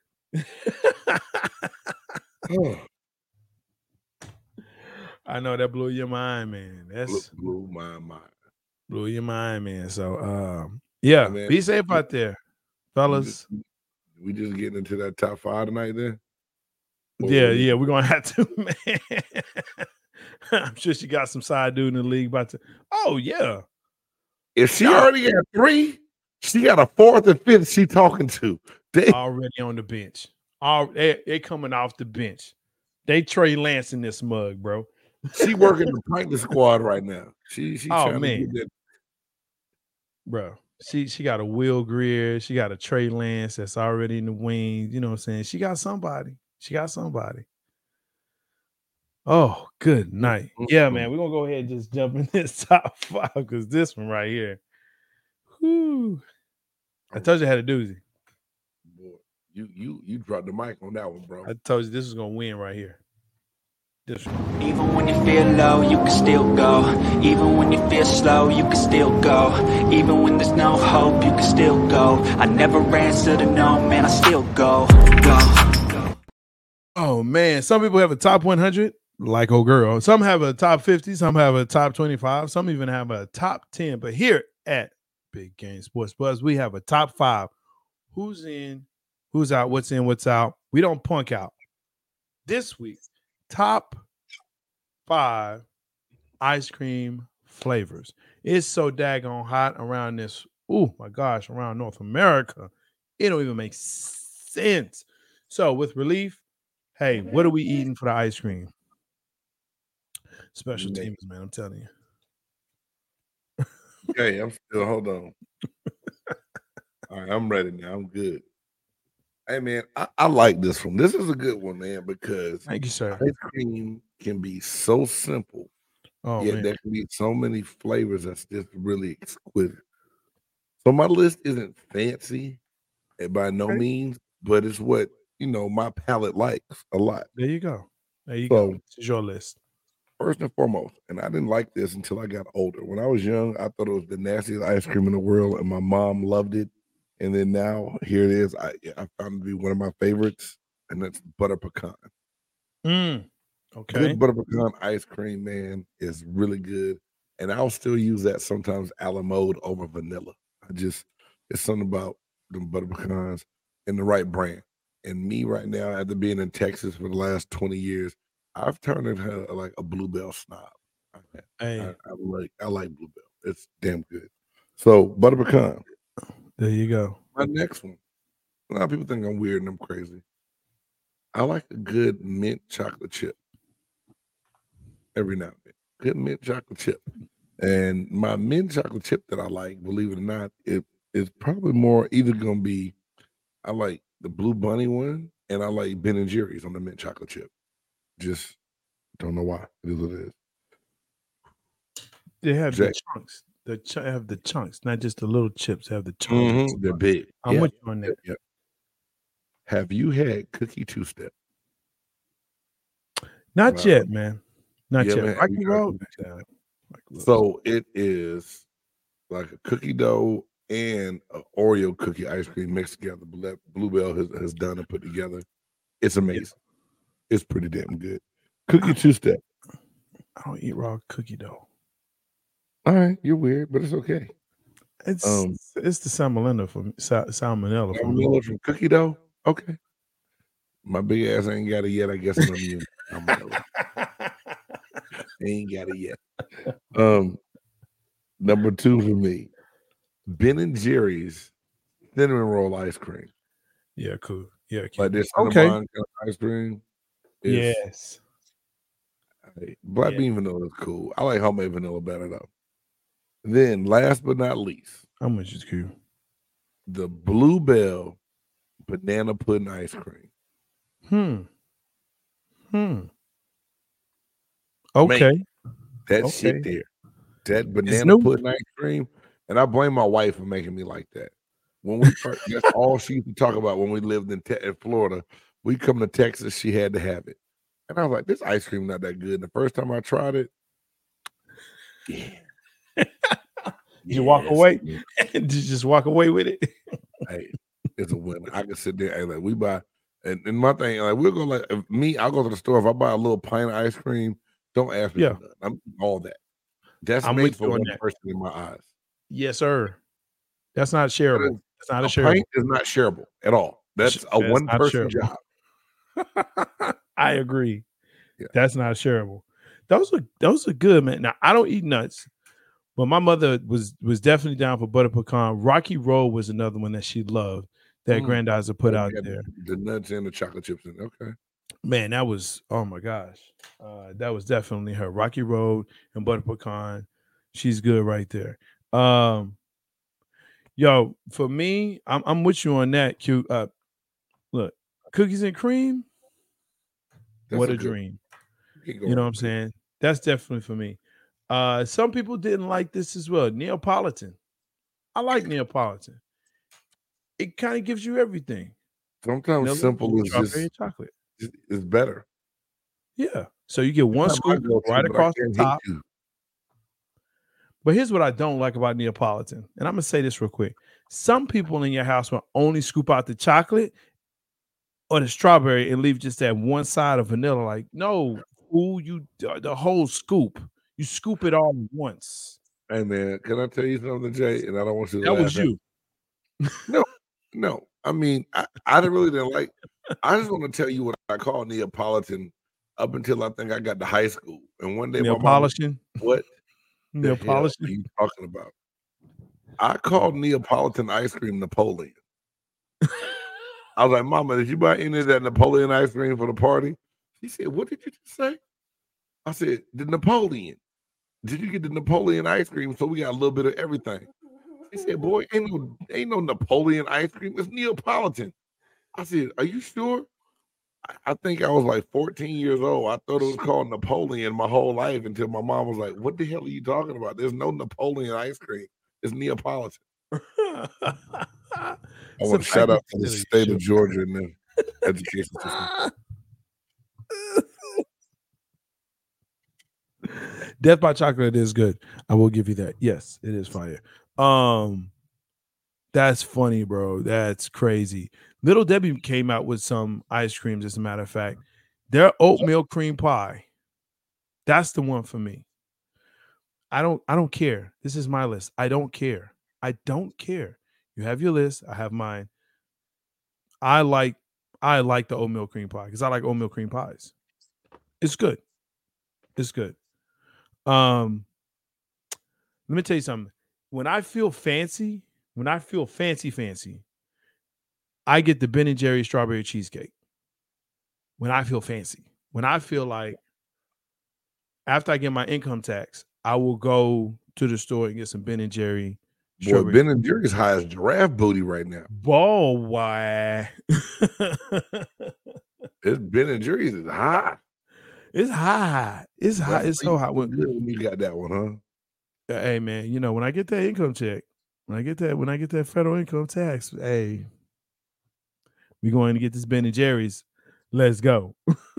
I know that blew your mind, man. That's blew my mind. Blew your mind, man. So, yeah, man, be safe out there, fellas. We just getting into that top 5 tonight, then. Yeah, we're gonna have to, man. I'm sure she got some side dude in the league about to. Oh yeah. If she already got 3, she got a 4th and 5th she talking to. They already on the bench. They coming off the bench. They Trey Lance in this mug, bro. She working the practice squad right now. She trying to get that. Bro. She got a Will Greer. She got a Trey Lance that's already in the wings. You know what I'm saying? She got somebody. Oh, good night. Yeah, man. We're going to go ahead and just jump in this top 5 because this one right here. Whew. I told you I had a doozy. Boy, you dropped the mic on that one, bro. I told you this was going to win right here. Even when you feel low, you can still go. Even when you feel slow, you can still go. Even when there's no hope, you can still go. I never answer to no, man, I still go. Oh, man. Some people have a top 100, like old girl. Some have a top 50. Some have a top 25. Some even have a top 10. But here at Big Game Sports Buzz, we have a top 5. Who's in, who's out, what's in, what's out. We don't punk out. This week, top 5 ice cream flavors. It's so daggone hot around this. Oh my gosh, around North America. It don't even make sense. So with relief, hey, what are we eating for the ice cream? Special teams, man. I'm telling you. Okay, I'm still. Hold on. All right, I'm ready now. I'm good. Hey, man, I like this one. This is a good one, man, because thank you, sir. Ice cream can be so simple. Yet there can be so many flavors that's just really exquisite. So my list isn't fancy by no means, but it's what, my palate likes a lot. There you go. This is your list. First and foremost, and I didn't like this until I got older. When I was young, I thought it was the nastiest ice cream in the world, and my mom loved it. And then now, here it is. I found it to be one of my favorites, and that's butter pecan. Okay. Good butter pecan ice cream, man, is really good. And I'll still use that sometimes a la mode over vanilla. It's something about them butter pecans and the right brand. And me right now, after being in Texas for the last 20 years, I've turned into like a Bluebell snob. I like Bluebell. It's damn good. So butter pecan. There you go. My next one. A lot of people think I'm weird and I'm crazy. I like a good mint chocolate chip. Every now and then. Good mint chocolate chip. And my mint chocolate chip that I like, believe it or not, it is probably more either going to be, I like the Blue Bunny one, and I like Ben & Jerry's on the mint chocolate chip. Just don't know why. It is what it is. They have the chunks. Have the chunks, not just the little chips. Have the chunks. They're big. I'm with you on that. Yep. Have you had cookie two-step? Not yet, man. Not yet. Rocky Road. So it is like a cookie dough and an Oreo cookie ice cream mixed together. Bluebell has done and put together. It's amazing. It's pretty damn good. Cookie two-step. I don't eat raw cookie dough. All right, you're weird, but it's okay. It's the salmonella from salmonella from cookie dough. Okay, my big ass ain't got it yet. I guess I'm immune. Ain't got it yet. Number 2 for me, Ben and Jerry's cinnamon roll ice cream. Yeah, cool. Yeah, like this cinnamon kind of ice cream. Yes. Black bean vanilla is cool. I like homemade vanilla better though. Then, last but not least, how much is cool? The Bluebell banana pudding ice cream. Okay. Man, that shit there. That banana pudding ice cream. And I blame my wife for making me like that. When we first, that's all she used to talk about when we lived in Florida. We come to Texas, she had to have it. And I was like, this ice cream not that good. And the first time I tried it, Did you walk away? Did you just walk away with it? Hey, it's a winner. I can sit there and like we buy, and my thing, like we'll go like I'll go to the store. If I buy a little pint of ice cream, don't ask me for nothing. I'm all that. That's made for one person in my eyes. Yes, sir. That's not shareable. That's not a shareable. Pint is not shareable at all. That's a one person job. I agree. Yeah. That's not shareable. Those are good, man. Now I don't eat nuts. But my mother was definitely down for butter pecan. Rocky Road was another one that she loved that Grandizer put out there. The nuts and the chocolate chips in. Okay. Man, that was, oh my gosh. That was definitely her. Rocky Road and butter pecan. She's good right there. Yo, for me, I'm with you on that. Q. Look, cookies and cream. What a dream. You know what I'm saying? That's definitely for me. Some people didn't like this as well. Neapolitan. I like Neapolitan. It kind of gives you everything. Sometimes simple is just chocolate. It's better. Yeah. So you get one scoop right across the top. But here's what I don't like about Neapolitan. And I'm going to say this real quick. Some people in your house will only scoop out the chocolate or the strawberry and leave just that one side of vanilla. Like, no, the whole scoop. You scoop it all once. Hey man, can I tell you something, Jay? And I don't want you to that was you. No. I mean, I really didn't like. I just want to tell you what I call Neapolitan up until I think I got to high school. And one day, Neapolitan. What? Neapolitan? What are you talking about? I called Neapolitan ice cream Napoleon. I was like, Mama, did you buy any of that Napoleon ice cream for the party? She said, what did you just say? I said, the Napoleon. Did you get the Napoleon ice cream? So we got a little bit of everything. He said, boy, ain't no Napoleon ice cream. It's Neapolitan. I said, are you sure? I think I was like 14 years old. I thought it was called Napoleon my whole life until my mom was like, what the hell are you talking about? There's no Napoleon ice cream. It's Neapolitan. I want to shout out to the state of Georgia and the education system. Death by Chocolate is good. I will give you that. Yes, it is fire. That's funny, bro. That's crazy. Little Debbie came out with some ice creams, as a matter of fact. Their oatmeal cream pie. That's the one for me. I don't care. This is my list. I don't care. I don't care. You have your list. I have mine. I like the oatmeal cream pie because I like oatmeal cream pies. It's good. It's good. Let me tell you something. When I feel fancy, I get the Ben & Jerry's strawberry cheesecake. When I feel fancy, when I feel like after I get my income tax, I will go to the store and get some Ben & Jerry. Boy, Ben & Jerry's high as giraffe booty right now. Boy, It's Ben & Jerry's is high. It's high. It's high. It's so high. When you got that one, huh? Hey man, you know when I get that income check, when I get that federal income tax, hey, we going to get this Ben and Jerry's. Let's go.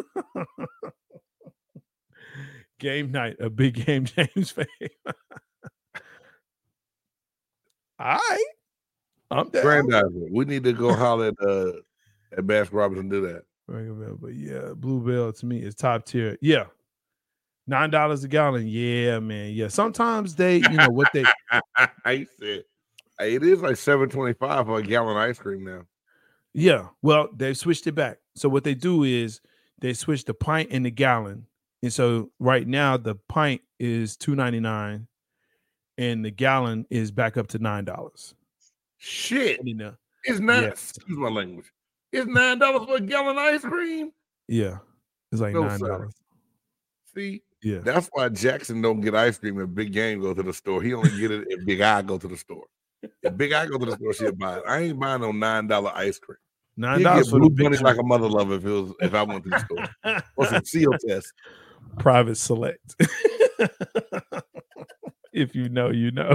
Game night, a big game, James fan. All right, I'm down. Grandizer, we need to go holler at Baskin Robbins and do that. But yeah, Bluebell to me is top tier. Yeah. $9 a gallon. Yeah, man. Yeah. Sometimes they, you know what they I said it is like $7.25 for a gallon of ice cream now. Yeah. Well, they've switched it back. So what they do is they switch the pint and the gallon. And so right now the pint is $2.99 and the gallon is back up to $9. Shit. You know, it's not excuse my language. It's $9 for a gallon of ice cream. Yeah. It's like $9. Sir. See? Yeah. That's why Jackson don't get ice cream if Big Game go to the store. He only get it if Big I go to the store. If Big I go to the store, she'll buy it. I ain't buying no $9 ice cream. $9 for Blue Bunny like a mother lover if I went to the store. Or some seal test. Private select. If you know, you know.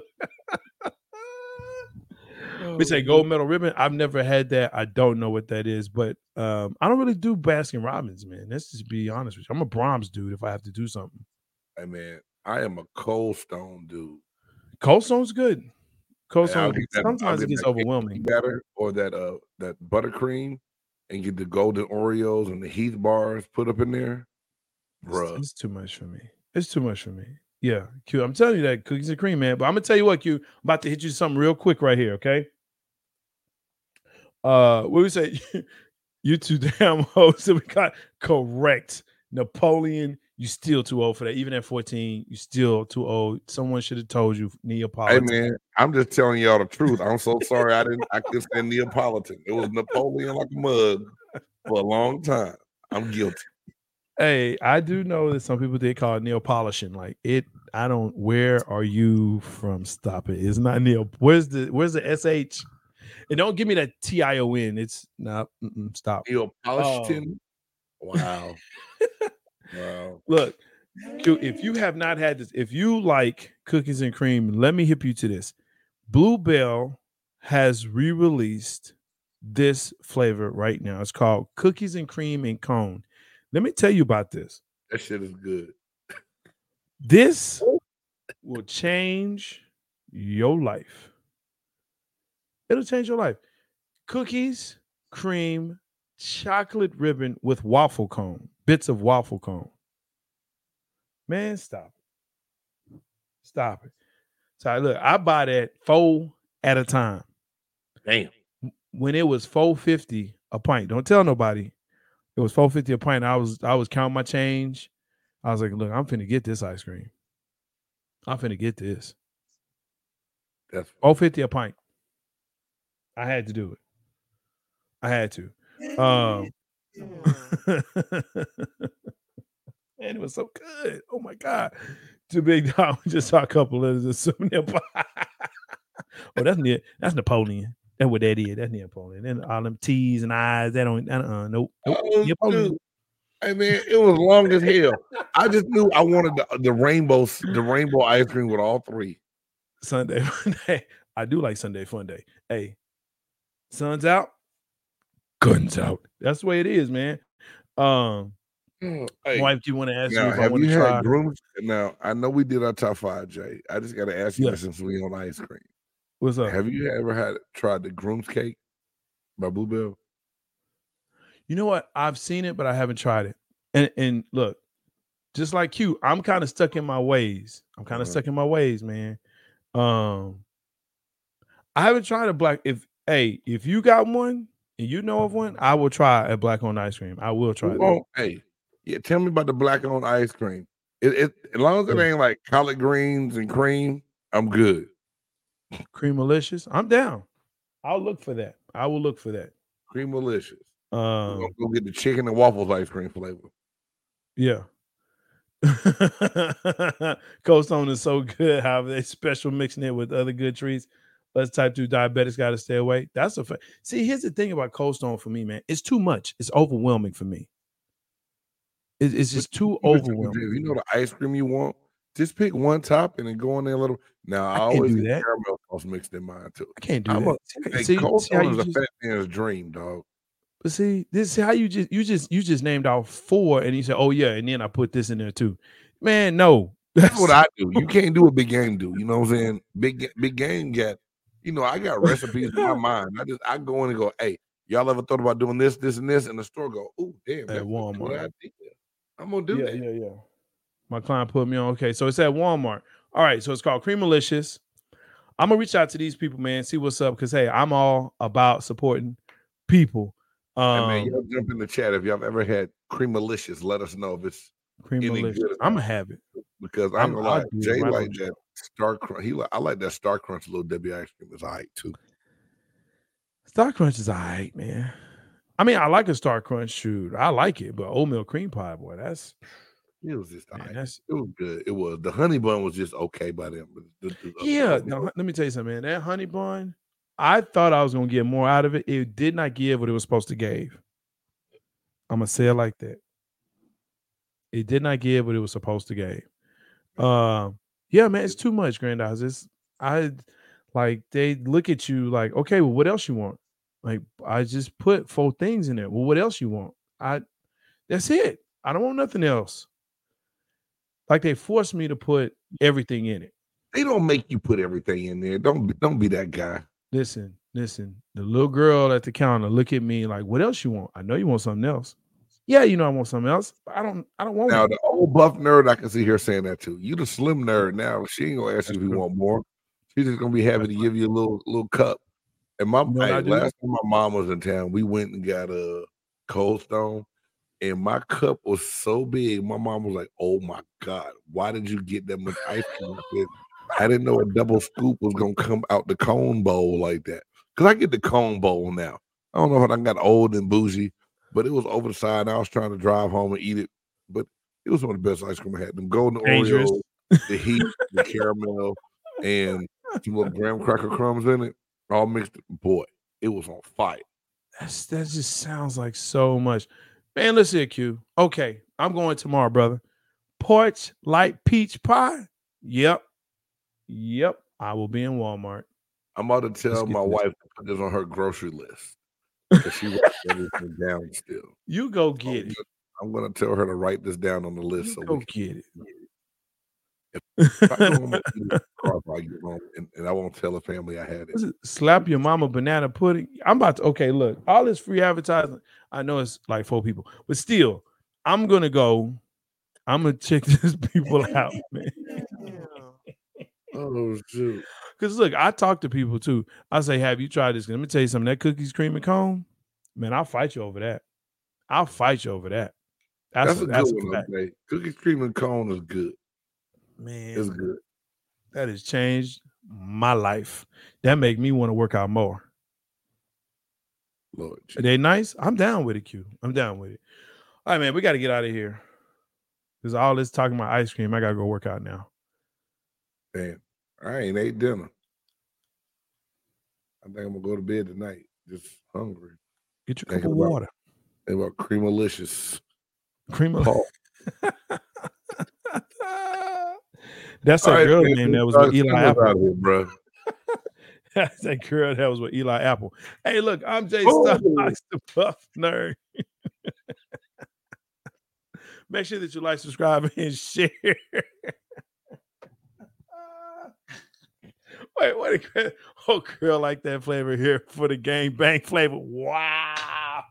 We say gold medal ribbon. I've never had that. I don't know what that is, but I don't really do Baskin Robbins, man. Let's just be honest with you. I'm a Brahms dude if I have to do something. Hey man, I am a Cold Stone dude. Cold Stone's good. Cold Stone sometimes it gets overwhelming. Batter or that buttercream and get the golden Oreos and the Heath bars put up in there. Bruh. It's too much for me. It's too much for me. Yeah, Q. I'm telling you that cookies and cream, man. But I'm gonna tell you what, Q. I'm about to hit you something real quick right here, okay? What we say? You two damn hoes that we got correct. Napoleon, you still too old for that. Even at 14, you still too old. Someone should have told you Neapolitan. Hey man, I'm just telling y'all the truth. I'm so sorry I couldn't say Neapolitan. It was Napoleon like a mug for a long time. I'm guilty. Hey, I do know that some people did call it Neapolitan. Like it, I don't. Where are you from? Stop it. It's not Neil. Where's the SH? And don't give me that TION. It's not. Stop. Neapolitan. Wow. Wow. Look, if you have not had this, if you like cookies and cream, let me hip you to this. Bluebell has re-released this flavor right now. It's called cookies and cream and cone. Let me tell you about this. That shit is good. This will change your life. It'll change your life. Cookies, cream, chocolate ribbon with waffle cone. Bits of waffle cone. Man, stop it. Stop it. So look, I buy that 4 at a time. Damn. When it was $4.50 a pint. Don't tell nobody. It was $4.50 a pint. I was counting my change. I was like, look, I'm finna get this ice cream. I'm finna get this. That's $4.50 a pint. I had to do it. I had to. And it was so good. Oh my God. Too big dog. We just saw a couple of this. Oh, that's Napoleon. That's what that is. That's Napoleon. And all them T's and I's. That don't nope. Dude. Hey man, it was long as hell. I just knew I wanted the rainbow ice cream with all 3. Sunday fun day. I do like Sunday fun day. Hey, sun's out, guns out. That's the way it is, man. Hey, wife, do you want to ask now, me if I want to try? Now, I know we did our top 5, Jay. I just got to ask you since we on ice cream. What's up? Have you ever tried the Groom's Cake by Bluebell? You know what? I've seen it, but I haven't tried it. And look, just like you, I'm kind of stuck in my ways. Stuck in my ways, man. I haven't tried a black. If you got one and you know of one, I will try a black-owned ice cream. I will try that. Hey, yeah, tell me about the black-owned ice cream. It as long as it ain't like collard greens and cream, I'm good. Creamalicious, I'm down. I'll look for that. I will look for that. Creamalicious. Go get the chicken and waffles ice cream flavor. Yeah. Cold Stone is so good. How they special mixing it with other good treats. Let's type 2 diabetics got to stay away. That's a fact. See, here's the thing about Cold Stone for me, man. It's too much. It's overwhelming for me. It's just too overwhelming. If you know the ice cream you want, just pick one topping and go in there a little. Now I always get caramel sauce mixed in mine too. I can't do that. Cold Stone is a fat man's dream, dog. But see, this is how you just named out 4, and you said, "Oh yeah," and then I put this in there too. Man, no, that's what I do. You can't do what Big Game do. You know what I'm saying? Big Game got, I got recipes in my mind. I go in and go, hey, y'all ever thought about doing this, and this? And the store go, oh damn, at Walmart. I'm gonna do that. Yeah. My client put me on. Okay, so it's at Walmart. All right, so it's called Creamalicious. I'm gonna reach out to these people, man, see what's up, because hey, I'm all about supporting people. And man, y'all jump in the chat if y'all ever had Creamalicious. Let us know if it's Creamalicious. I'm gonna have it because I'm gonna lie. Jay like that Star Crunch. I like that Star Crunch Little Debbie ice cream. Is alright too. Star Crunch is alright, man. I mean, I like a Star Crunch. Shoot, I like it, but oatmeal cream pie, boy, it was just alright. It was good. It was the honey bun was just okay by them. Let me tell you something, man. That honey bun. I thought I was going to get more out of it. It did not give what it was supposed to give. I'm going to say it like that. It did not give what it was supposed to give. Yeah, man, it's too much, Grandaz. They look at you like, okay, well, what else you want? Like, I just put 4 things in there. Well, what else you want? That's it. I don't want nothing else. Like, they forced me to put everything in it. They don't make you put everything in there. Don't be that guy. Listen. The little girl at the counter look at me like, what else you want? I know you want something else. Yeah, I want something else. But I don't want now, it. The old buff nerd, I can see her saying that too. You the slim nerd now. She ain't gonna ask you if you want more. She's just gonna be happy to give you a little cup. And last time my mom was in town, we went and got a Cold Stone, and my cup was so big. My mom was like, "Oh my God, why did you get that much ice cream?" I didn't know a double scoop was gonna come out the cone bowl like that. Cause I get the cone bowl now. I don't know if I got old and bougie, but it was over the side. I was trying to drive home and eat it, but it was one of the best ice cream I had. Them golden Oreos, the heat, the caramel, and some little graham cracker crumbs in it, all mixed. Boy, it was on fire. That just sounds like so much. Man, let's hear Q. Okay, I'm going tomorrow, brother. Porch light peach pie. Yep. I will be in Walmart. I'm about to tell my wife to put this on her grocery list because she writes everything down still. You go get it. I'm going to tell her to write this down on the list. Go get it. If I go home and I won't tell the family I had it. Slap your mama banana pudding. I'm about to. Okay, look, all this free advertising. I know it's like 4 people, but still, I'm gonna go. I'm gonna check these people out, man. Oh shoot! Because look, I talk to people too. I say, "Have you tried this?" Let me tell you something. That cookies, cream, and cone, man, I'll fight you over that. That's a good one. Okay. Cookies, cream, and cone is good. Man, it's good. That has changed my life. That make me want to work out more. Lord, are they nice? I'm down with it, Q. I'm down with it. All right, man, we got to get out of here. Because all this talking about ice cream, I got to go work out now. Damn, I ain't ate dinner. I think I'm going to go to bed tonight. Just hungry. Get your cup of water. Think about Creamalicious. That's that girl name that was with Eli Apple. Out here, bro. That's that girl that was with Eli Apple. Hey, look, I'm Jay Stocks, the Buff Nerd. Make sure that you like, subscribe, and share. Wait, what a girl like that flavor here for the game bang flavor. Wow.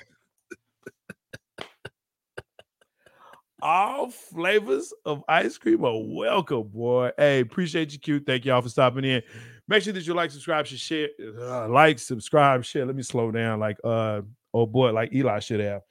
All flavors of ice cream are welcome, boy. Hey, appreciate you, Q. Thank y'all for stopping in. Make sure that you like, subscribe, share. Subscribe, share. Let me slow down like like Eli should have.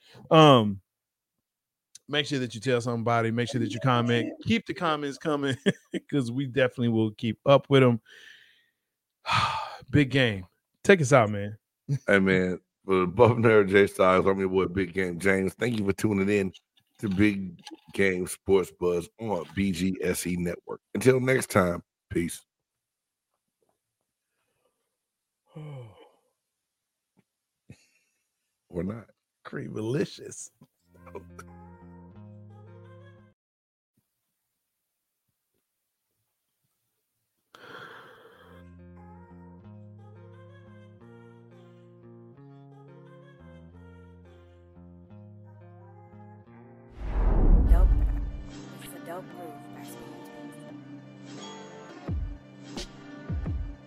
Make sure that you tell somebody. Make sure that you comment. Keep the comments coming because we definitely will keep up with them. Big Game. Take us out, man. Hey, man. For the Buff Nerd Jay Styles, I'm your boy Big Game James. Thank you for tuning in to Big Game Sports Buzz on BGSE Network. Until next time, peace. Or not. Creamalicious. Dope Groove by Speed.